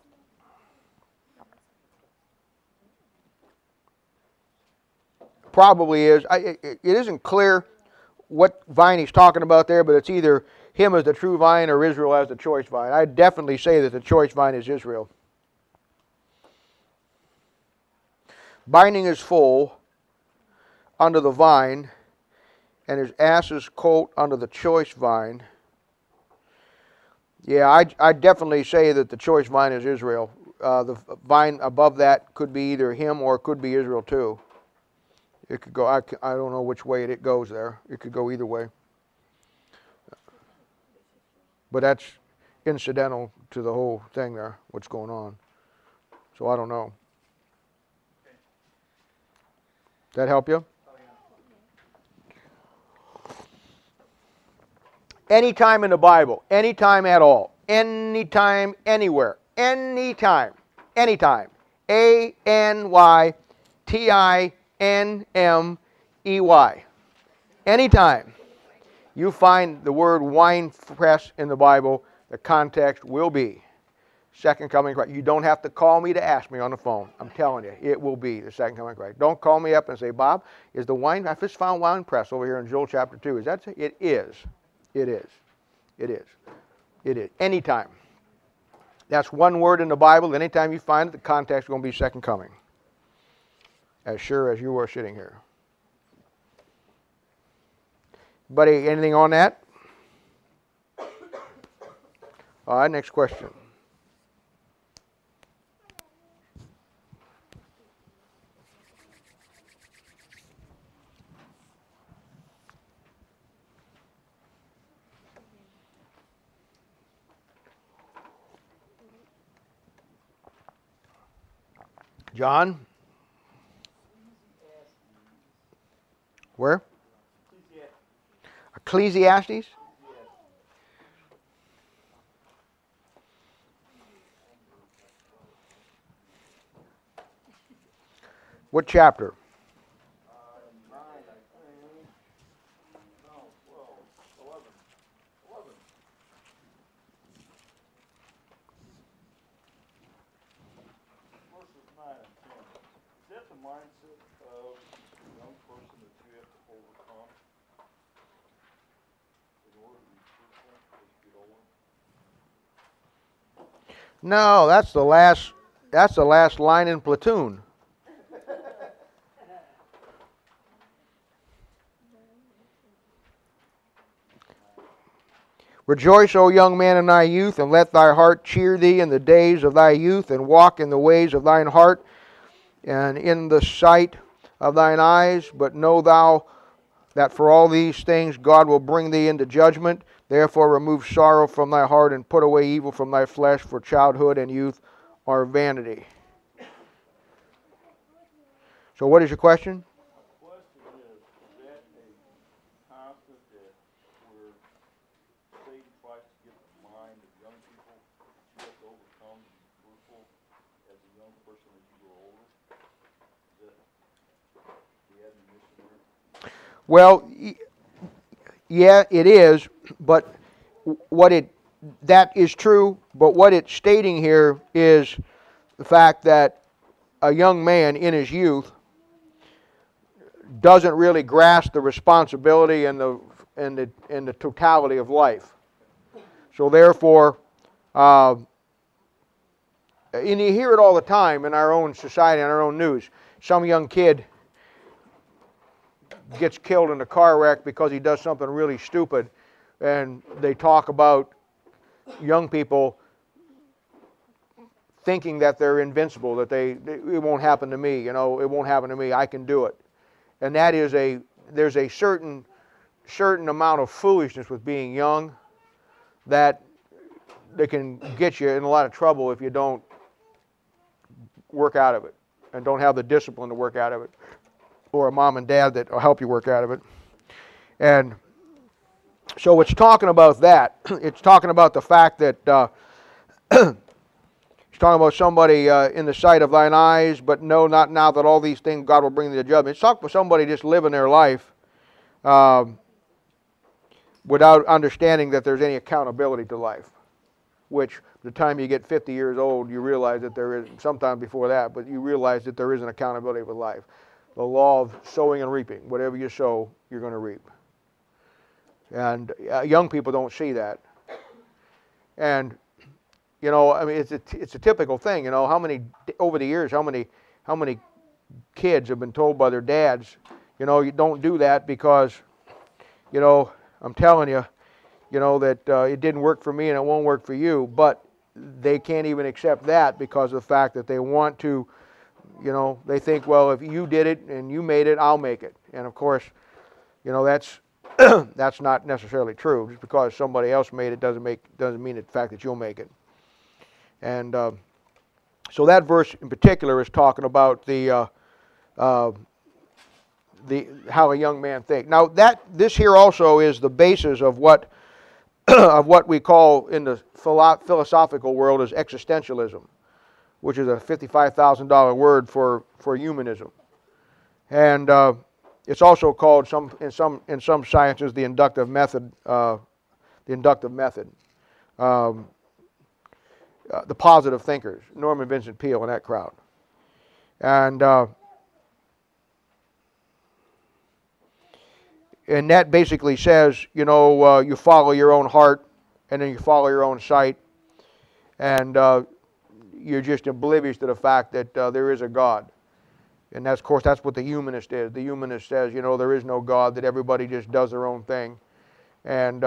Probably is. It isn't clear what vine he's talking about there, but it's either him as the true vine or Israel as the choice vine. I'd definitely say that the choice vine is Israel. Binding his foal under the vine, and his ass's coat under the choice vine. Yeah, I'd definitely say that the choice vine is Israel. The vine above that could be either him or it could be Israel too. It could go, I don't know which way it goes there. It could go either way. But that's incidental to the whole thing there, what's going on. So I don't know. That help you? Oh, yeah. Anytime in the Bible, anytime at all, anytime, anywhere, anytime, anytime. A-N-Y-T-I-N-M-E-Y. Anytime you find the word wine press in the Bible, the context will be second coming of Christ. You don't have to call me to ask me on the phone. I'm telling you, it will be the second coming of Christ. Don't call me up and say, Bob, is the wine, I just found wine press over here in Joel chapter 2. Is that it? It is. It is. It is. It is. Anytime. That's one word in the Bible. Anytime you find it, the context is going to be second coming. As sure as you are sitting here. Buddy, anything on that? All right, next question. John? Where? Ecclesiastes? What chapter? No, that's the last line in Platoon. Rejoice, O young man, in thy youth, and let thy heart cheer thee in the days of thy youth, and walk in the ways of thine heart, and in the sight of thine eyes. But know thou that for all these things God will bring thee into judgment. Therefore remove sorrow from thy heart, and put away evil from thy flesh, for childhood and youth are vanity. So what is your question? My question is that a constant that where Satan tries to get the mind of young people that you have to overcome and be fruitful as a young person as you grow older? Is that the admonition there? Well, yeah, it is, but that is true, but what it's stating here is the fact that a young man in his youth doesn't really grasp the responsibility and the totality of life. So therefore, and you hear it all the time in our own society, in our own news. Some young kid gets killed in a car wreck because he does something really stupid, and they talk about young people thinking that they're invincible, that it won't happen to me, it won't happen to me, I can do it. And that is there's a certain amount of foolishness with being young that they can get you in a lot of trouble if you don't work out of it and don't have the discipline to work out of it, or a mom and dad that will help you work out of it. And so it's talking about that. It's talking about the fact that it's talking about somebody in the sight of thine eyes, but know not now that all these things God will bring thee to judgment. It's talking about somebody just living their life without understanding that there's any accountability to life, which the time you get 50 years old, you realize that there is, sometime before that, but you realize that there is an accountability with life. The law of sowing and reaping. Whatever you sow, you're going to reap. And young people don't see that. And, I mean, it's a typical thing. How many, over the years, how many kids have been told by their dads, you don't do that because, I'm telling you, that it didn't work for me and it won't work for you. But they can't even accept that because of the fact that they want to, they think, well, if you did it and you made it, I'll make it. And of course, that's that's not necessarily true. Just because somebody else made it doesn't mean the fact that you'll make it. And so that verse in particular is talking about the how a young man thinks. Now this here also is the basis of what of what we call in the philosophical world as existentialism, which is a $55,000 word for humanism. And it's also called in some sciences the inductive method. The positive thinkers, Norman Vincent Peale and that crowd. And that basically says, you follow your own heart, and then you follow your own sight, and you're just oblivious to the fact that there is a God. And that's, of course, that's what the humanist is. The humanist says, there is no God, that everybody just does their own thing. And,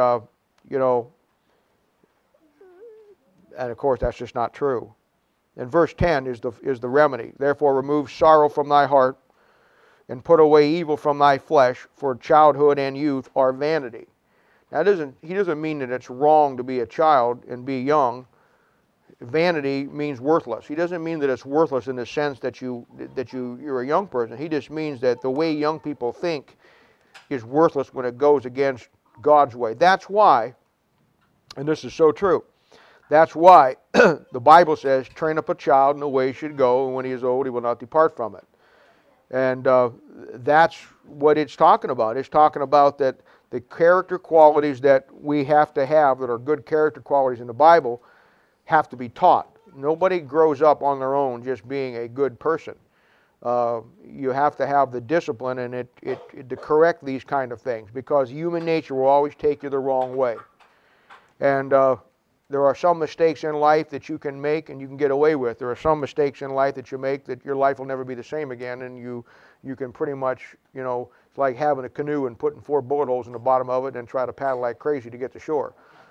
and of course, that's just not true. And verse 10 is the remedy. Therefore, remove sorrow from thy heart, and put away evil from thy flesh, for childhood and youth are vanity. Now, he doesn't mean that it's wrong to be a child and be young. Vanity means worthless. He doesn't mean that it's worthless in the sense that you're a young person. He just means that the way young people think is worthless when it goes against God's way. That's why, and this is so true, that's why the Bible says, train up a child in the way he should go, and when he is old, he will not depart from it. And that's what it's talking about. It's talking about that the character qualities that we have to have, that are good character qualities in the Bible, have to be taught. Nobody grows up on their own just being a good person. You have to have the discipline and to correct these kind of things, because human nature will always take you the wrong way. And there are some mistakes in life that you can make and you can get away with. There are some mistakes in life that you make that your life will never be the same again, and you can pretty much, it's like having a canoe and putting 4 bullet holes in the bottom of it and try to paddle like crazy to get to shore.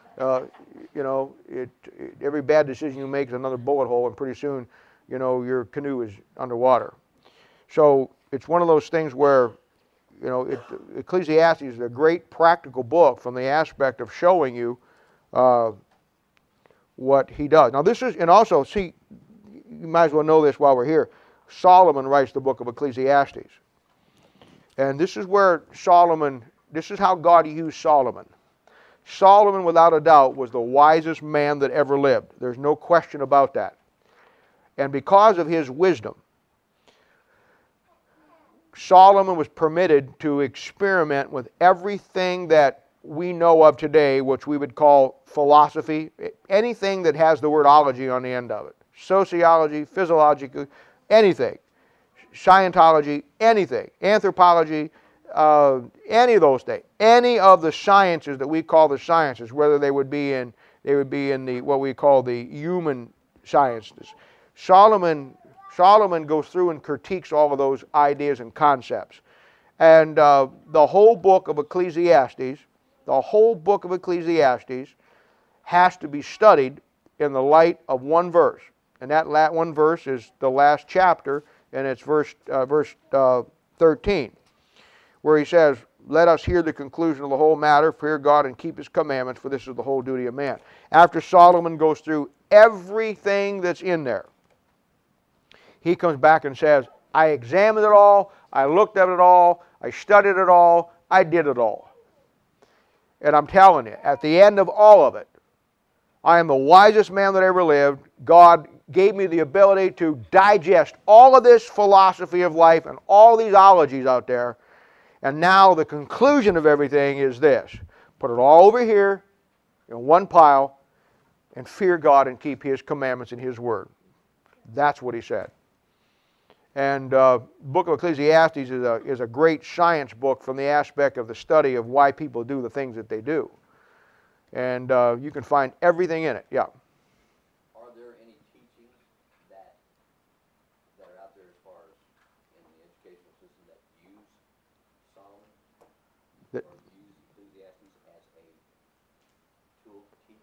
Every bad decision you make is another bullet hole, and pretty soon, your canoe is underwater. So it's one of those things where, Ecclesiastes is a great practical book from the aspect of showing you what he does. Now this is, and also, see, you might as well know this while we're here. Solomon writes the book of Ecclesiastes. And this is where this is how God used Solomon. Solomon, without a doubt, was the wisest man that ever lived. There's no question about that. And because of his wisdom, Solomon was permitted to experiment with everything that we know of today, which we would call philosophy, anything that has the word ology on the end of it. Sociology, physiology, anything. Scientology, anything. Anthropology, any of those things. Any of the sciences that we call the sciences, whether they would be in the what we call the human sciences. Solomon goes through and critiques all of those ideas and concepts. And the whole book of Ecclesiastes, has to be studied in the light of one verse. And that one verse is the last chapter, and it's verse 13, where he says, let us hear the conclusion of the whole matter, fear God and keep his commandments, for this is the whole duty of man. After Solomon goes through everything that's in there, he comes back and says, I examined it all, I looked at it all, I studied it all, I did it all. And I'm telling you, at the end of all of it, I am the wisest man that ever lived. God gave me the ability to digest all of this philosophy of life and all these ologies out there. And now the conclusion of everything is this. Put it all over here in one pile and fear God and keep his commandments and his word. That's what he said. And book of Ecclesiastes is a great science book from the aspect of the study of why people do the things that they do. And you can find everything in it. Yeah. Are there any teachings that are out there as far as in the educational system that use Solomon? Or use Ecclesiastes as a tool to teach?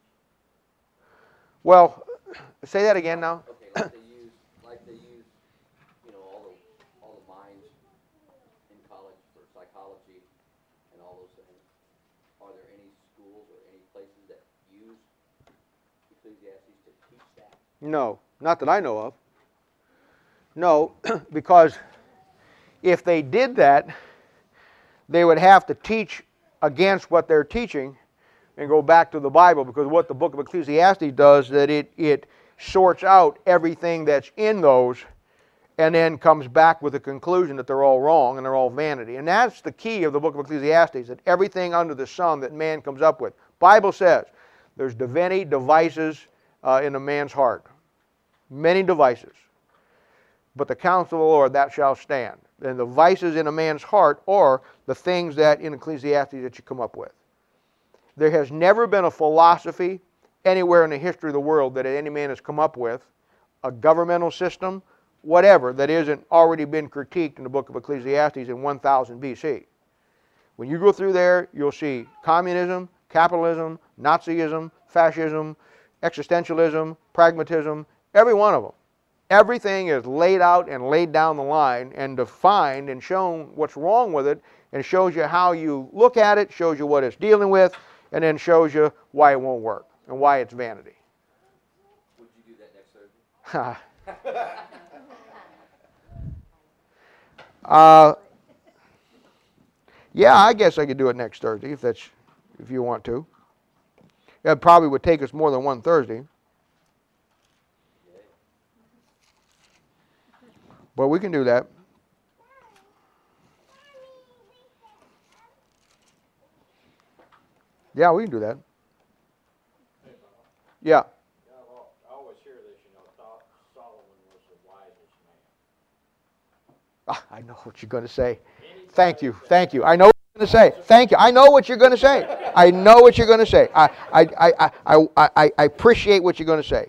Well, say that again now. Okay, like they use, all the minds in college for psychology and all those things. Are there any schools or any places that use Ecclesiastes to teach that? No, not that I know of. No, because if they did that, they would have to teach against what they're teaching, and go back to the Bible, because what the book of Ecclesiastes does, that it sorts out everything that's in those and then comes back with a conclusion that they're all wrong and they're all vanity. And that's the key of the book of Ecclesiastes, that everything under the sun that man comes up with. Bible says there's many devices in a man's heart. Many devices. But the counsel of the Lord, that shall stand. And the vices in a man's heart are the things that in Ecclesiastes that you come up with. There has never been a philosophy anywhere in the history of the world that any man has come up with, a governmental system, whatever, that isn't already been critiqued in the book of Ecclesiastes in 1000 BC. When you go through there, you'll see communism, capitalism, Nazism, fascism, existentialism, pragmatism, every one of them. Everything is laid out and laid down the line and defined and shown what's wrong with it, and shows you how you look at it, shows you what it's dealing with, and then shows you why it won't work and why it's vanity. Would you do that next Thursday? Yeah, I guess I could do it next Thursday if you want to. It probably would take us more than one Thursday. But we can do that. Yeah, we can do that. Yeah. I always hear this, Solomon was the wisest man. Ah, I know what you're going to say. Thank you. Thank you. I know what you're going to say. Thank you. I know what you're going to say. I know what you're going to say. I appreciate what you're going to say.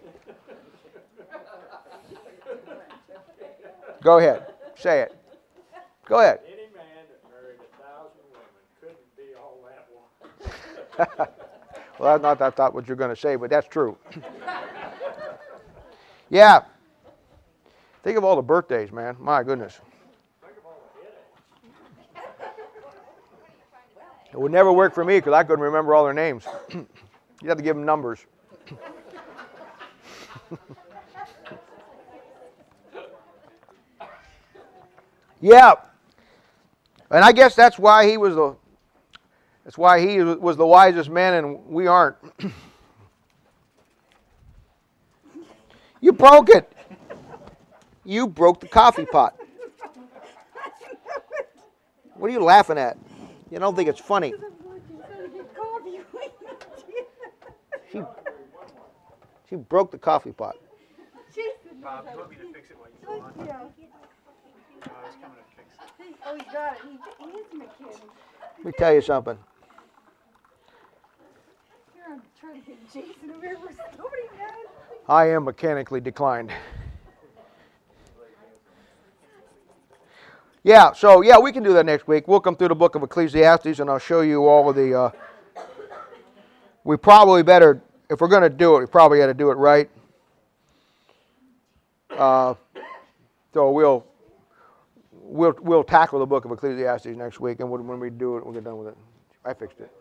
Go ahead. Say it. Go ahead. Any man that married 1,000 women couldn't be all that one. Well, that's not what you're going to say, but that's true. Yeah. Think of all the birthdays, man. My goodness. It would never work for me because I couldn't remember all their names. You have to give them numbers. Yeah. And I guess that's why he was the wisest man and we aren't. You broke it. You broke the coffee pot. What are you laughing at? You don't think it's funny. She broke the coffee pot. Bob, you want me to fix it while you go on? Yeah. I was coming to fix it. Oh, he got it. He is a mechanic. Let me tell you something. Here I'm trying to get Jason over here for nobody knows. I am mechanically declined. Yeah, so yeah, we can do that next week. We'll come through the book of Ecclesiastes and I'll show you all of the, we probably better, if we're going to do it, we probably got to do it right. So we'll tackle the book of Ecclesiastes next week, and when we do it, we'll get done with it. I fixed it.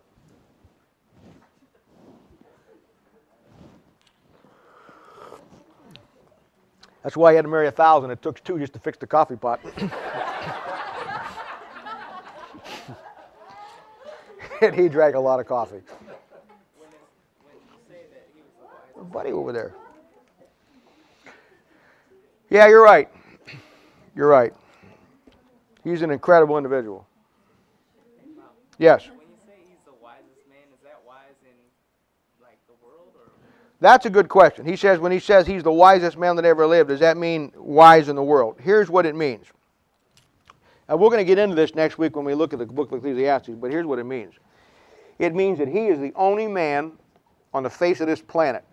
That's why he had to marry 1,000. It took 2 just to fix the coffee pot. And he drank a lot of coffee. Buddy over there. Yeah, you're right. You're right. He's an incredible individual. Yes. When you say he's the wisest man, is that wise in like the world or? That's a good question. He says, when he says he's the wisest man that ever lived, does that mean wise in the world? Here's what it means. And we're going to get into this next week when we look at the book of Ecclesiastes, but here's what it means. It means that he is the only man on the face of this planet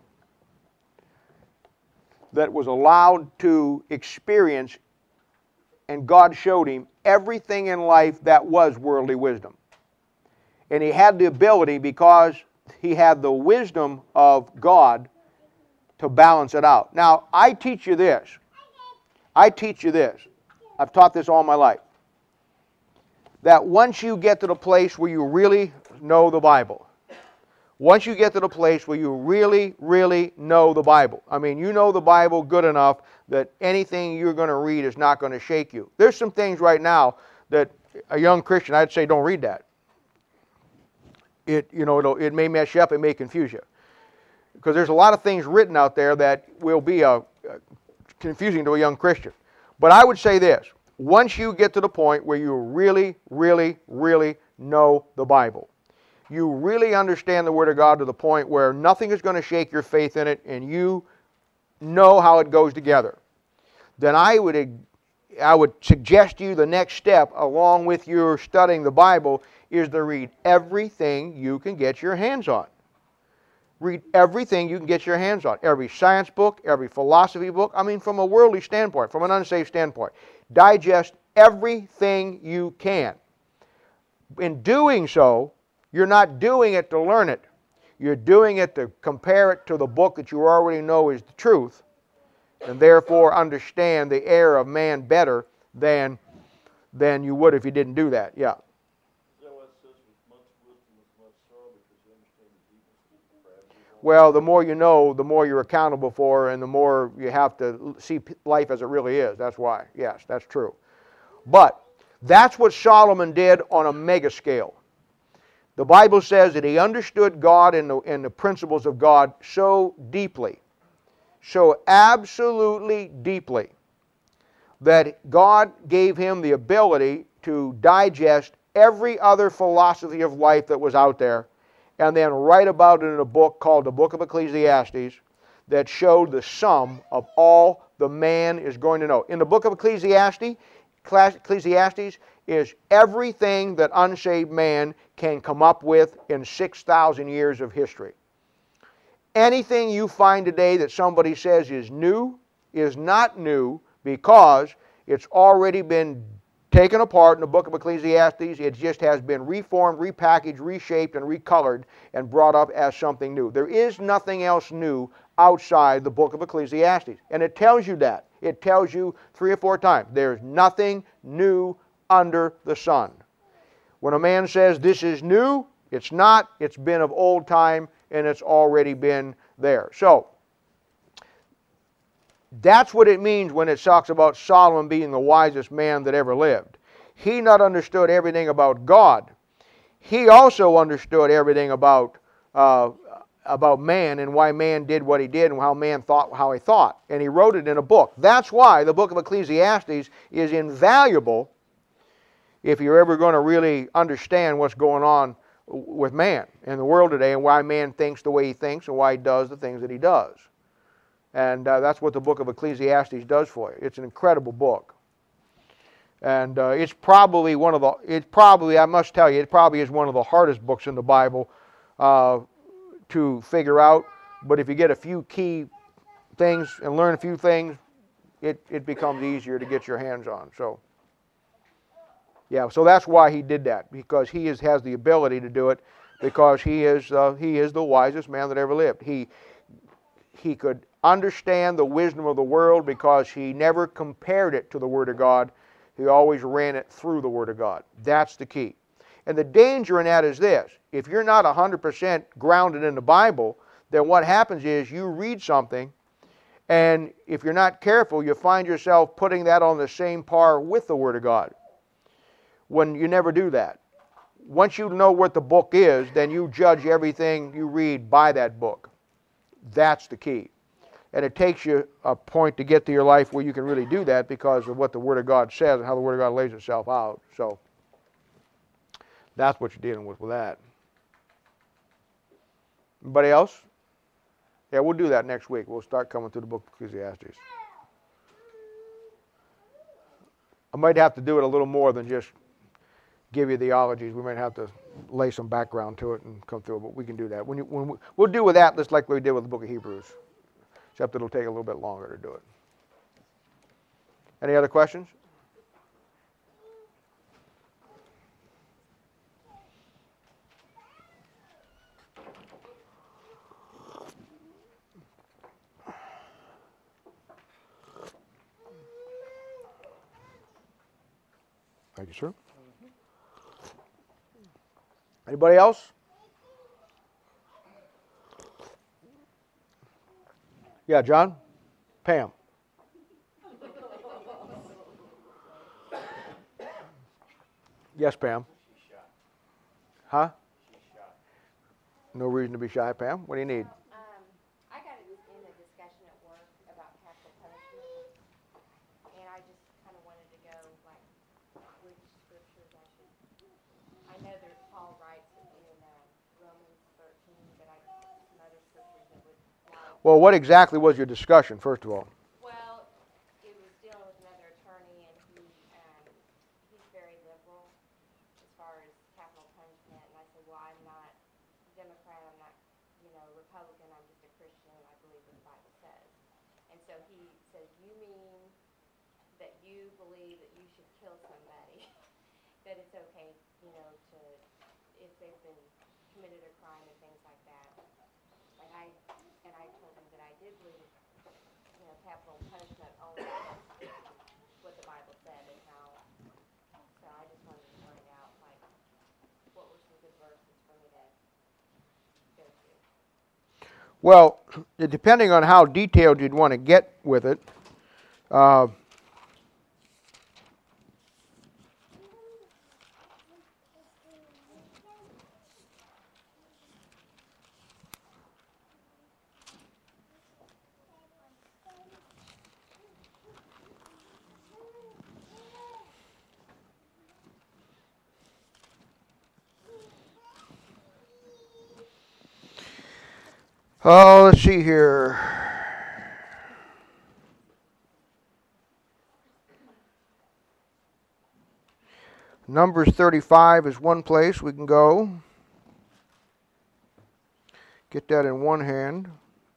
that was allowed to experience, and God showed him everything in life that was worldly wisdom. And he had the ability, because he had the wisdom of God, to balance it out. Now, I teach you this. I've taught this all my life. That once you get to the place where you really know the Bible, once you get to the place where you really, really know the Bible, I mean, you know the Bible good enough that anything you're going to read is not going to shake you. There's some things right now that a young Christian, I'd say don't read that. it may mess you up, it may confuse you. Because there's a lot of things written out there that will be confusing to a young Christian. But I would say this, once you get to the point where you really, really, really know the Bible, you really understand the Word of God to the point where nothing is going to shake your faith in it, and you know how it goes together, then I would suggest to you the next step, along with your studying the Bible, is to read everything you can get your hands on. Read everything you can get your hands on. Every science book, every philosophy book. I mean, from a worldly standpoint, from an unsaved standpoint. Digest everything you can. In doing so, you're not doing it to learn it. You're doing it to compare it to the book that you already know is the truth, and therefore understand the error of man better than you would if you didn't do that. Yeah. Well, the more you know, the more you're accountable for, and the more you have to see life as it really is. That's why. Yes, that's true. But that's what Solomon did on a mega scale. The Bible says that he understood God and the principles of God so deeply, so absolutely deeply, that God gave him the ability to digest every other philosophy of life that was out there, and then write about it in a book called the Book of Ecclesiastes that showed the sum of all the man is going to know. In the Book of Ecclesiastes is everything that unsaved man can come up with in 6,000 years of history. Anything you find today that somebody says is new is not new, because it's already been taken apart in the Book of Ecclesiastes. It just has been reformed, repackaged, reshaped, and recolored and brought up as something new. There is nothing else new outside the Book of Ecclesiastes. And it tells you that. It tells you 3 or 4 times. There's nothing new under the sun. When a man says this is new, it's not. It's been of old time, and it's already been there. So, that's what it means when it talks about Solomon being the wisest man that ever lived. He not understood everything about God. He also understood everything about man and why man did what he did and how man thought how he thought. And he wrote it in a book. That's why the Book of Ecclesiastes is invaluable if you're ever going to really understand what's going on with man in the world today, and why man thinks the way he thinks and why he does the things that he does. And that's what the Book of Ecclesiastes does for you. It's an incredible book. And it's probably I must tell you, it probably is one of the hardest books in the Bible to figure out. But if you get a few key things and learn a few things, it becomes easier to get your hands on. So, yeah, so that's why he did that, because he has the ability to do it, because he is the wisest man that ever lived. He could understand the wisdom of the world because he never compared it to the Word of God. He always ran it through the Word of God. That's the key. And the danger in that is this. If you're not 100% grounded in the Bible, then what happens is you read something, and if you're not careful, you find yourself putting that on the same par with the Word of God, when you never do that. Once you know what the book is, then you judge everything you read by that book. That's the key. And it takes you a point to get to your life where you can really do that because of what the Word of God says and how the Word of God lays itself out. So that's what you're dealing with that. Anybody else? Yeah, we'll do that next week. We'll start coming through the book of Ecclesiastes. I might have to do it a little more than just give you theologies. We might have to lay some background to it and come through it, but we can do that. We'll do with that just like we did with the book of Hebrews, except it'll take a little bit longer to do it. Any other questions? Thank you, sir. Anybody else? Yeah, John? Pam? Yes, Pam? Huh? No reason to be shy, Pam. What do you need? I got in a discussion at work about capital punishment, and I just kind of wanted to go, like, which scriptures I should. I know that Paul writes in Romans 13, but I some other scriptures that would. Well, what exactly was your discussion, first of all? Well, it was dealing with another attorney, and he's very liberal as far as capital punishment, and I said, well, I'm not Democrat, I'm not, Republican, I'm just a Christian, and I believe what the Bible says. And so he says, you mean that you believe that you should kill somebody, that it's okay, to, if they've been committed a crime and things like that. And I told him that I did believe, capital punishment only what the Bible said and how, so I just wanted to point out, like, what were some good verses for me to go to. Well, depending on how detailed you'd want to get with it, let's see here. Numbers 35 is one place we can go. Get that in one hand.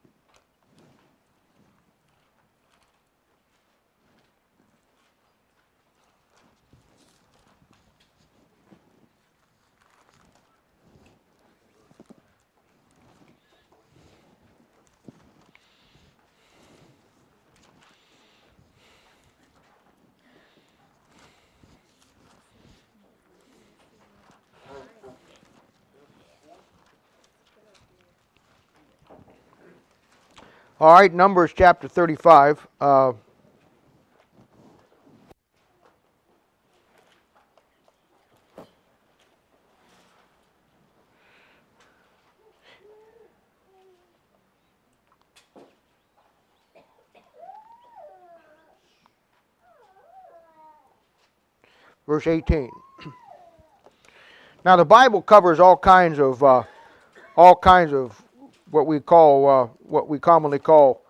All right, Numbers chapter 35. Verse 18. Now the Bible covers all kinds of what we commonly call,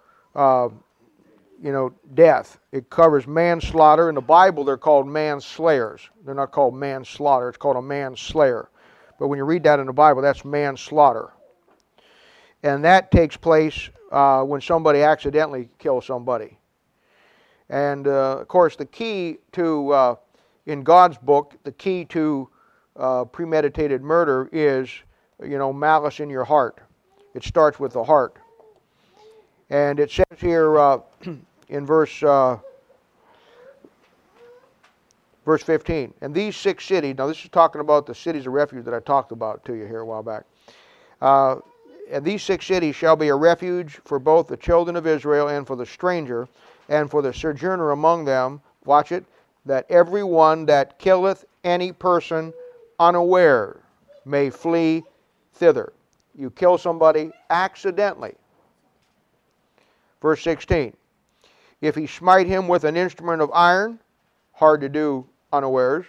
death. It covers manslaughter. In the Bible, they're called manslayers. They're not called manslaughter. It's called a manslayer. But when you read that in the Bible, that's manslaughter. And that takes place when somebody accidentally kills somebody. And, of course, the key to, in God's book, the key to premeditated murder is, malice in your heart. It starts with the heart. And it says here in verse 15, and these 6 cities, now this is talking about the cities of refuge that I talked about to you here a while back. And these 6 cities shall be a refuge for both the children of Israel and for the stranger, and for the sojourner among them, watch it, that every one that killeth any person unaware may flee thither. You kill somebody accidentally. Verse 16. If he smite him with an instrument of iron, hard to do unawares,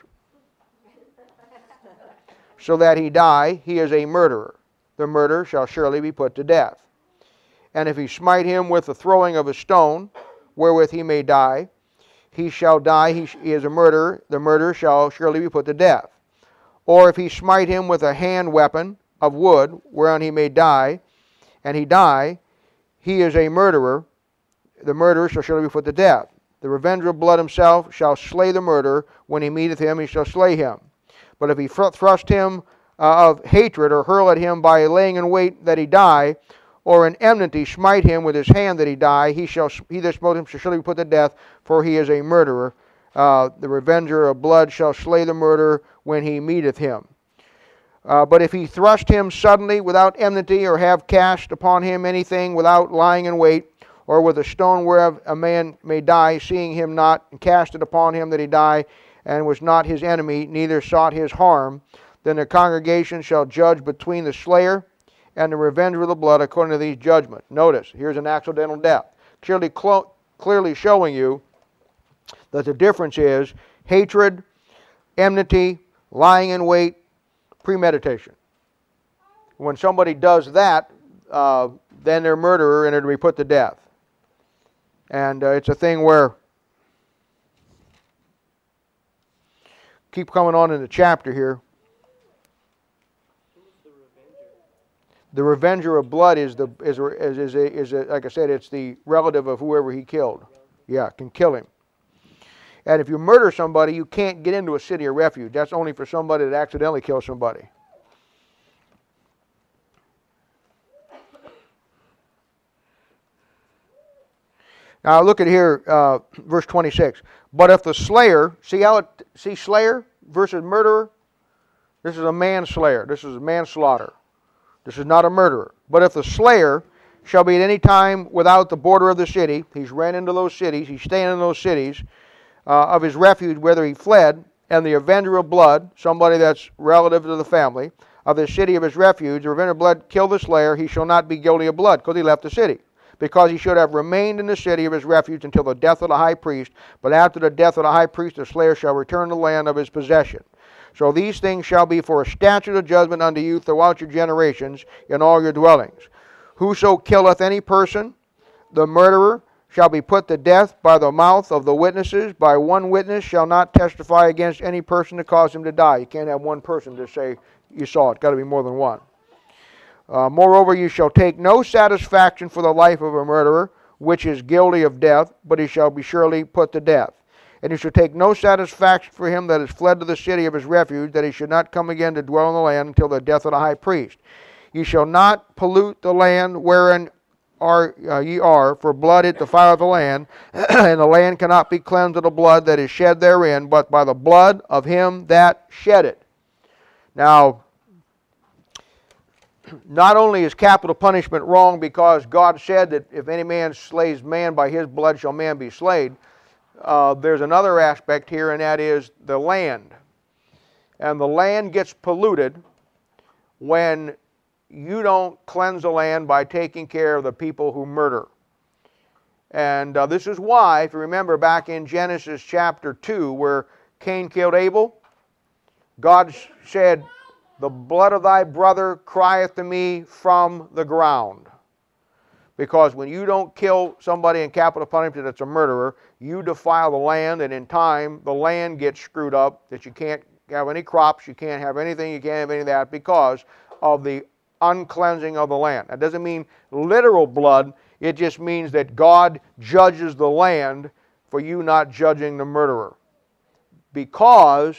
so that he die, he is a murderer. The murderer shall surely be put to death. And if he smite him with the throwing of a stone, wherewith he may die, he shall die, he is a murderer, the murderer shall surely be put to death. Or if he smite him with a hand weapon of wood, whereon he may die, and he die, he is a murderer, the murderer shall surely be put to death. The revenger of blood himself shall slay the murderer, when he meeteth him, he shall slay him. But if he thrust him of hatred, or hurl at him by laying in wait that he die, or in enmity smite him with his hand that he die, he that smote him shall surely be put to death, for he is a murderer. The revenger of blood shall slay the murderer when he meeteth him. But if he thrust him suddenly without enmity, or have cast upon him anything without lying in wait, or with a stone whereof a man may die, seeing him not, and cast it upon him that he die, and was not his enemy, neither sought his harm, then the congregation shall judge between the slayer and the revenger of the blood according to these judgments. Notice, here's an accidental death. Clearly showing you that the difference is hatred, enmity, lying in wait, premeditation. When somebody does that, then they're a murderer and they're to be put to death. And it's a thing where, keep coming on in the chapter here. Who's the revenger? The revenger of blood is like I said, it's the relative of whoever he killed. Yeah, can kill him. And if you murder somebody, you can't get into a city of refuge. That's only for somebody that accidentally kills somebody. Now look at here, verse 26. But if the slayer, see slayer versus murderer? This is a manslayer. This is manslaughter. This is not a murderer. But if the slayer shall be at any time without the border of the city, he's ran into those cities, he's staying in those cities, of his refuge whither he fled, and the avenger of blood, somebody that's relative to the family, of the city of his refuge, the avenger of blood kill the slayer, he shall not be guilty of blood, because he left the city. Because he should have remained in the city of his refuge until the death of the high priest. But after the death of the high priest, the slayer shall return to the land of his possession. So these things shall be for a statute of judgment unto you throughout your generations in all your dwellings. Whoso killeth any person, the murderer, shall be put to death by the mouth of the witnesses. By one witness shall not testify against any person to cause him to die. You can't have one person to say you saw it. It's got to be more than one. Moreover, you shall take no satisfaction for the life of a murderer, which is guilty of death, but he shall be surely put to death. And you shall take no satisfaction for him that is fled to the city of his refuge, that he should not come again to dwell in the land until the death of the high priest. Ye shall not pollute the land wherein ye are, for blood it defileth the land, and the land cannot be cleansed of the blood that is shed therein, but by the blood of him that shed it. Now, not only is capital punishment wrong because God said that if any man slays man, by his blood shall man be slain, there's another aspect here, and that is the land. And the land gets polluted when you don't cleanse the land by taking care of the people who murder. And this is why, if you remember back in Genesis chapter 2, where Cain killed Abel, God said, the blood of thy brother crieth to me from the ground. Because when you don't kill somebody in capital punishment that's a murderer, you defile the land, and in time the land gets screwed up, that you can't have any crops, you can't have anything, you can't have any of that because of the uncleansing of the land. That doesn't mean literal blood, it just means that God judges the land for you not judging the murderer. Because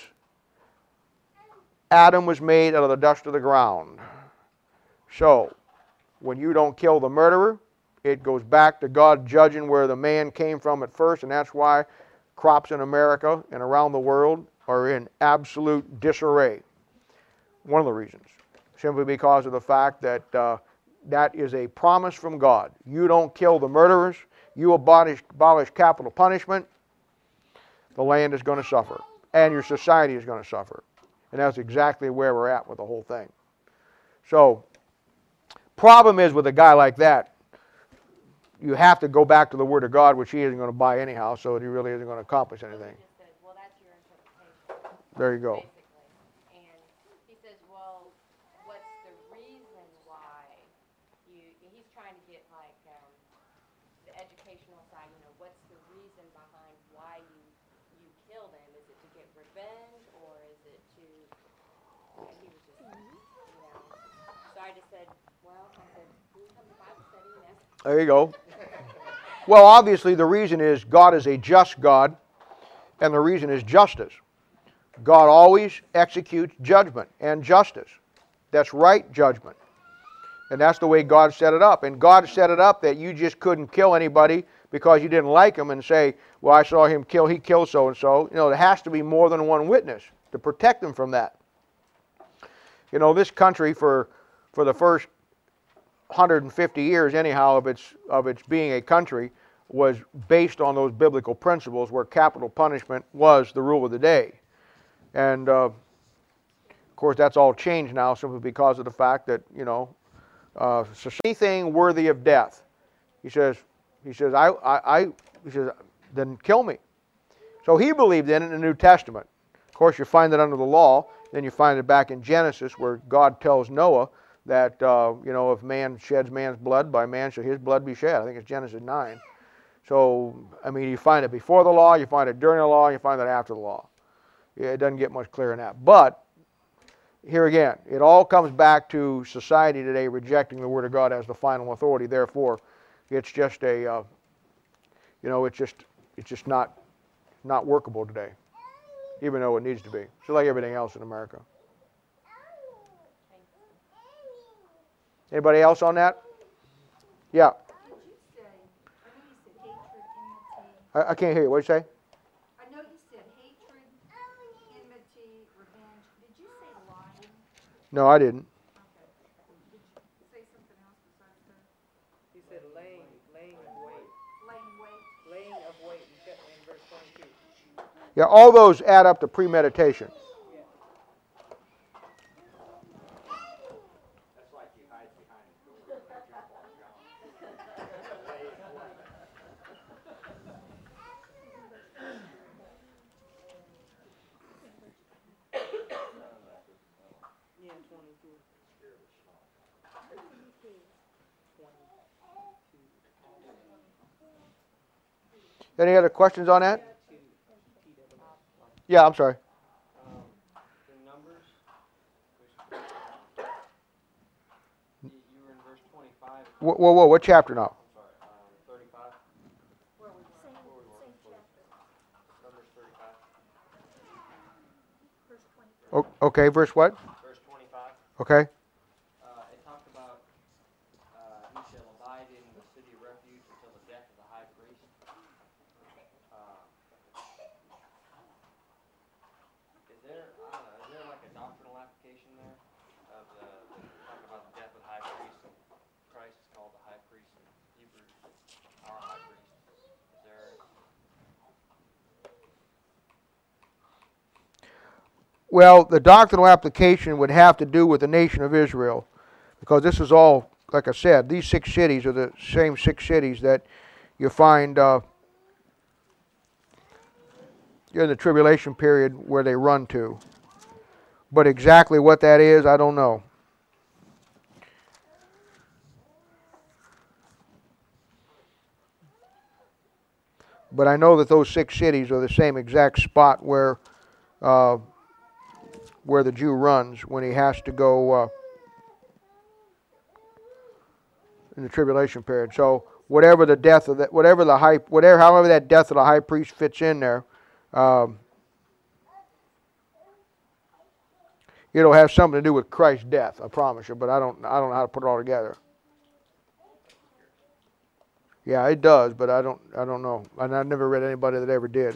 Adam was made out of the dust of the ground. So, when you don't kill the murderer, it goes back to God judging where the man came from at first, and that's why crops in America and around the world are in absolute disarray. One of the reasons. Simply because of the fact that that is a promise from God. You don't kill the murderers, you abolish capital punishment, the land is going to suffer, and your society is going to suffer. And that's exactly where we're at with the whole thing. So, problem is with a guy like that, you have to go back to the Word of God, which he isn't going to buy anyhow, so he really isn't going to accomplish anything. Just says, well, that's your interpretation. There you go. Basically. And he says, well, what's the reason why he's trying to get like the educational side, what's the reason behind why you killed him? Is it to get revenge, or is it to, he was just, so I just said, well, I said, we come to Bible study, There you go. Well, obviously the reason is God is a just God, and the reason is justice. God always executes judgment and justice. That's right judgment. And that's the way God set it up. And God set it up that you just couldn't kill anybody because you didn't like him and say, well, I saw him kill, he killed so-and-so. There has to be more than one witness to protect them from that. This country for the first 150 years anyhow of its being a country was based on those biblical principles where capital punishment was the rule of the day. And of course that's all changed now simply because of the fact that So anything worthy of death. He says, he says, then kill me. So he believed in it in the New Testament. Of course, you find it under the law. Then you find it back in Genesis, where God tells Noah that if man sheds man's blood, by man shall his blood be shed. I think it's Genesis 9. So I mean, you find it before the law, you find it during the law, you find it after the law. It doesn't get much clearer than that. But here again, it all comes back to society today rejecting the Word of God as the final authority. Therefore, it's just it's just not workable today, even though it needs to be. Just like everything else in America. Anybody else on that? Yeah. Did you say, I know you said hatred, enmity. I can't hear you. What did you say? I know you said hatred, enmity, revenge. Did you say lying? No, I didn't. Okay. Did you say something else besides that? He said laying of weight. Laying wait? Laying of weight in verse 22. Yeah, all those add up to premeditation. That's like he hides behind his door when they jump on John. Yeah, 22. Any other questions on that? Yeah, I'm sorry. The Numbers, you were in verse 25. Whoa, what chapter now? I'm sorry, 35. Where we were. Numbers 35. Okay, verse what? Verse 25. Okay. It talked about he shall abide in the city of refuge until the death of the high priest. Is there like a doctrinal application there of talking about the death of the high priest? And Christ is called the high priest in Hebrew, our high priest. Is there? Well, the doctrinal application would have to do with the nation of Israel, because this is all, like I said, these 6 cities are the same 6 cities that you find in the tribulation period where they run to. But exactly what that is, I don't know. But I know that those 6 cities are the same exact spot where the Jew runs when he has to go in the tribulation period. So however that death of the high priest fits in there, it'll have something to do with Christ's death, I promise you. But I don't know how to put it all together. Yeah, it does, but I don't know, and I've never read anybody that ever did. Are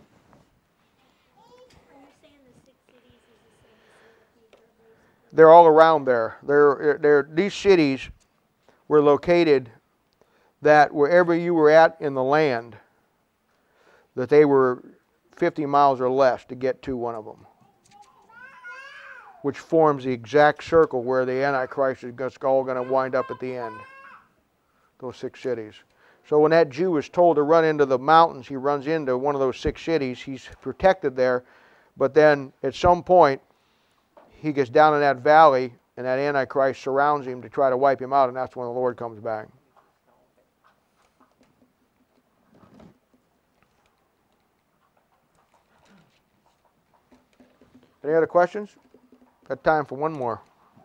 you saying the 6 cities is the same as Hebrews? They're all around there. These cities were located that wherever you were at in the land, that they were 50 miles or less to get to one of them, which forms the exact circle where the Antichrist is all going to wind up at the end. Those 6 cities. So when that Jew is told to run into the mountains, he runs into one of those 6 cities. He's protected there, but then at some point, he gets down in that valley, and that Antichrist surrounds him to try to wipe him out, and that's when the Lord comes back. Any other questions? Got time for one more.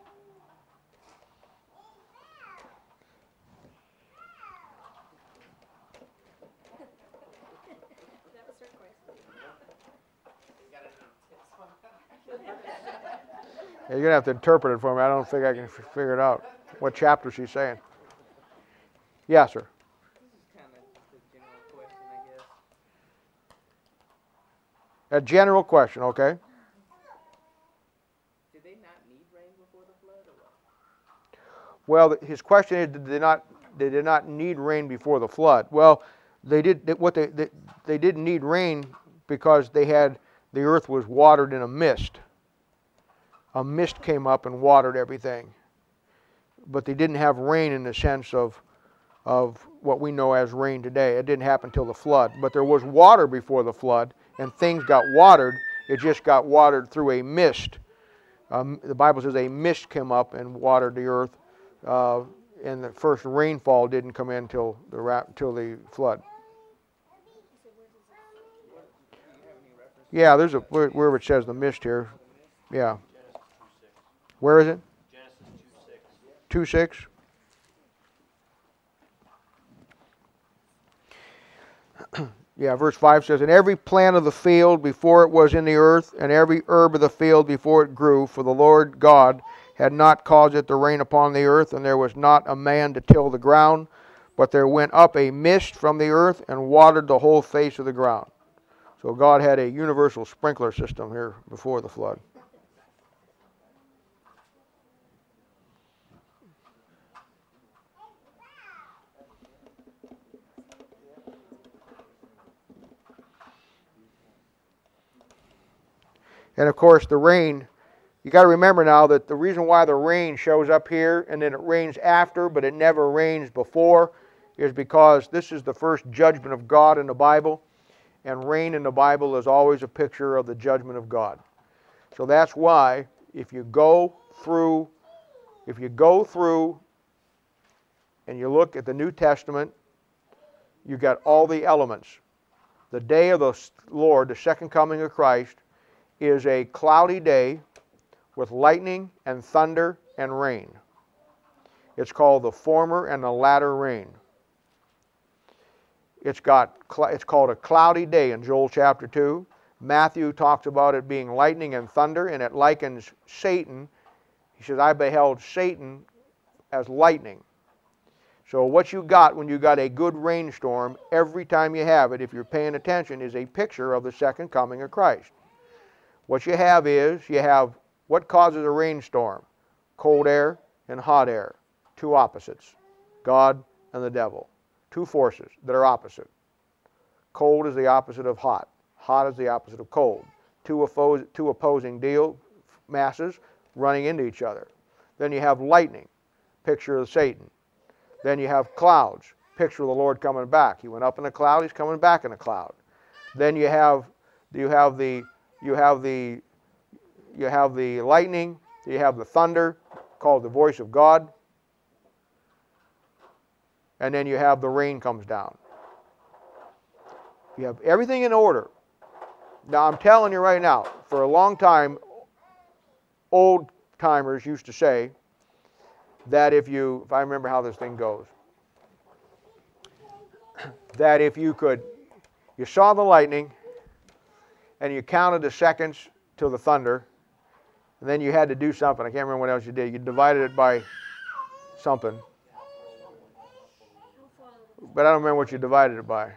That was her question. Yeah, you're going to have to interpret it for me. I don't think I can figure it out. What chapter she's saying. Yeah, sir. This is kind of just a general question, I guess. A general question, okay? Did they not need rain before the flood, or what? Well, his question is, did they not need rain before the flood? Well, they did. They didn't need rain because the earth was watered in a mist. A mist came up and watered everything. but they didn't have rain in the sense of what we know as rain today. It didn't happen until the flood. But there was water before the flood, and things got watered. It just got watered through a mist. The Bible says a mist came up and watered the earth, and the first rainfall didn't come in till the flood. Yeah, there's wherever it says the mist here. Yeah. Where is it? Genesis 2:6. 2:6. Yeah, verse 5 says, "And every plant of the field before it was in the earth, and every herb of the field before it grew, for the Lord God had not caused it to rain upon the earth, and there was not a man to till the ground, but there went up a mist from the earth and watered the whole face of the ground." So God had a universal sprinkler system here before the flood. And of course the rain, you got to remember now that the reason why the rain shows up here and then it rains after but it never rains before is because this is the first judgment of God in the Bible, and rain in the Bible is always a picture of the judgment of God. So that's why if you go through and you look at the New Testament, you got all the elements. The day of the Lord, the second coming of Christ, is a cloudy day with lightning and thunder and rain. It's called the former and the latter rain. It's called a cloudy day in Joel chapter 2. Matthew talks about it being lightning and thunder, and it likens Satan. He says, "I beheld Satan as lightning." So what you got when you got a good rainstorm, every time you have it, if you're paying attention, is a picture of the second coming of Christ. What you have is, what causes a rainstorm? Cold air and hot air. Two opposites. God and the devil. Two forces that are opposite. Cold is the opposite of hot. Hot is the opposite of cold. Two opposing masses running into each other. Then you have lightning, picture of Satan. Then you have clouds, picture of the Lord coming back. He went up in a cloud, he's coming back in a cloud. Then you have the lightning, you have the thunder, called the voice of God, and then you have the rain comes down. You have everything in order. Now I'm telling you right now, for a long time, old timers used to say that if I remember how this thing goes, that if you saw the lightning, and you counted the seconds till the thunder, and then you had to do something. I can't remember what else you did. You divided it by something. But I don't remember what you divided it by.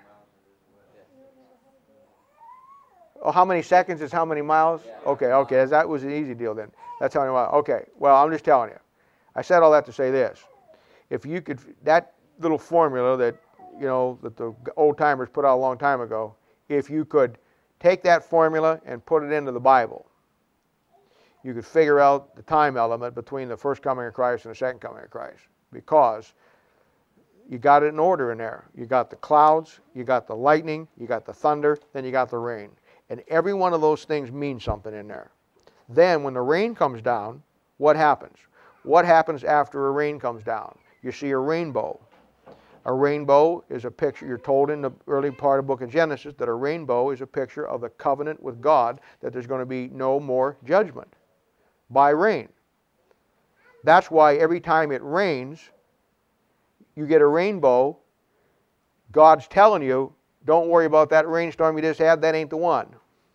Oh, how many seconds is how many miles? Okay, that was an easy deal then. That's how many miles. Okay, well, I'm just telling you. I said all that to say this. If you could, that little formula that the old timers put out a long time ago, if you could take that formula and put it into the Bible, you could figure out the time element between the first coming of Christ and the second coming of Christ, because you got it in order in there. You got the clouds, you got the lightning, you got the thunder, then you got the rain. And every one of those things means something in there. Then when the rain comes down, what happens? What happens after a rain comes down? You see a rainbow. A rainbow is a picture, you're told in the early part of the book of Genesis that a rainbow is a picture of the covenant with God, that there's going to be no more judgment by rain. That's why every time it rains, you get a rainbow. God's telling you, don't worry about that rainstorm you just had, that ain't the one.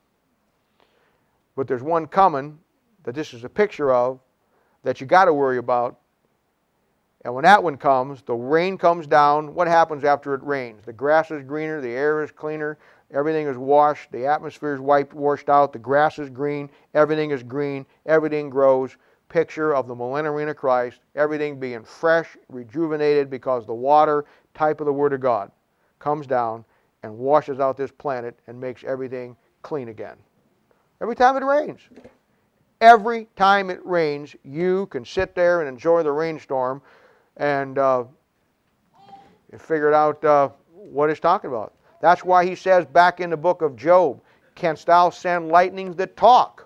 But there's one coming that this is a picture of that you got to worry about. And when that one comes, the rain comes down. What happens after it rains? The grass is greener, the air is cleaner, everything is washed, the atmosphere is washed out, the grass is green, everything grows. Picture of the millennial reign of Christ, everything being fresh, rejuvenated, because the water, type of the Word of God, comes down and washes out this planet and makes everything clean again. Every time it rains. Every time it rains, you can sit there and enjoy the rainstorm and figure out what it's talking about. That's why he says back in the book of Job, canst thou send lightnings that talk?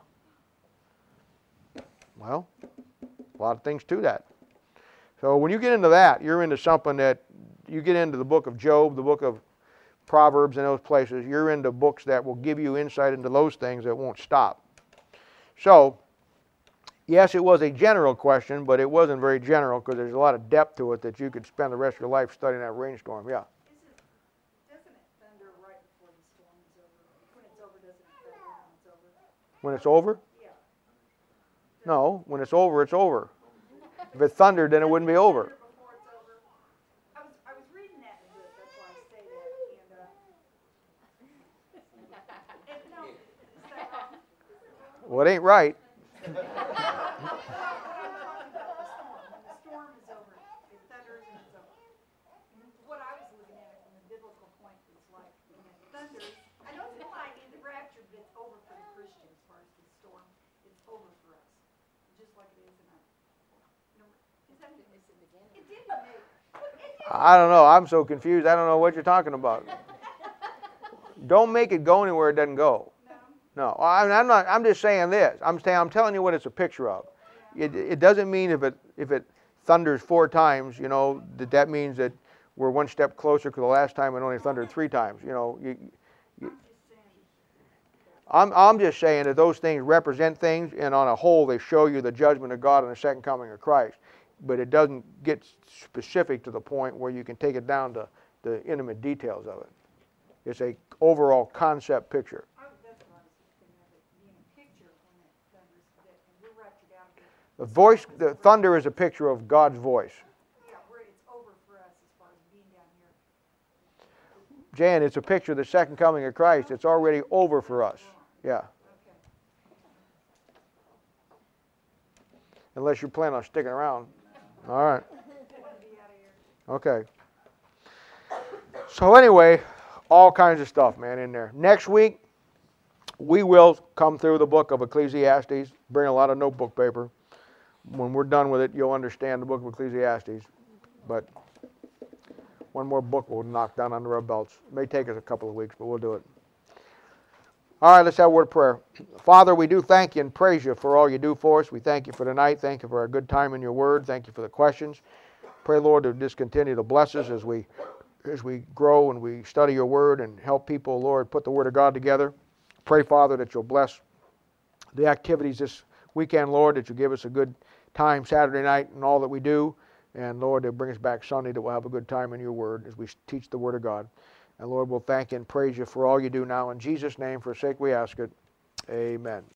Well, a lot of things to that. So when you get into that, you're into something that, you get into the book of Job, the book of Proverbs and those places, you're into books that will give you insight into those things that won't stop. So, yes, it was a general question, but it wasn't very general because there's a lot of depth to it that you could spend the rest of your life studying that rainstorm. Yeah. Doesn't it thunder right before the storm is over? When it's over, doesn't it thunder when it's over? When it's over? Yeah. No, when it's over, it's over. If it thundered, then it wouldn't be over. Before it's over. I was reading that in the book, that's why I say that, and no, is that wrong? Well, it ain't right. When the storm is over, it thunders and it's over. What I was looking at from the biblical point is like, when it thunders, I know it's implied in the rapture, but it's over for the Christian as far as the storm. It's over for us, just like it is in our. It didn't make. I don't know. I'm so confused. I don't know what you're talking about. Don't make it go anywhere it doesn't go. No, I'm not. I'm just saying this. I'm telling you what it's a picture of. It doesn't mean if it thunders 4 times, you know, that means that we're one step closer to the last time it only thundered 3 times. You know, I'm just saying that those things represent things, and on a whole, they show you the judgment of God and the second coming of Christ. But it doesn't get specific to the point where you can take it down to the intimate details of it. It's a overall concept picture. The voice, the thunder is a picture of God's voice. Yeah, where it's over for us as far as being down here. Jan, it's a picture of the second coming of Christ. It's already over for us. Yeah. Okay. Unless you plan on sticking around. All right. Okay. So anyway, all kinds of stuff, man, in there. Next week, we will come through the book of Ecclesiastes. Bring a lot of notebook paper. When we're done with it, you'll understand the book of Ecclesiastes. But one more book we'll knock down under our belts. It may take us a couple of weeks, but we'll do it. All right, let's have a word of prayer. Father, we do thank you and praise you for all you do for us. We thank you for tonight. Thank you for our good time in your word. Thank you for the questions. Pray, Lord, to just continue to bless us as we grow and we study your word and help people, Lord, put the word of God together. Pray, Father, that you'll bless the activities this weekend, Lord, that you'll give us a good time Saturday night and all that we do. And, Lord, that bring us back Sunday, that we'll have a good time in your word as we teach the word of God. And, Lord, we'll thank you and praise you for all you do now. In Jesus' name, for sake we ask it. Amen.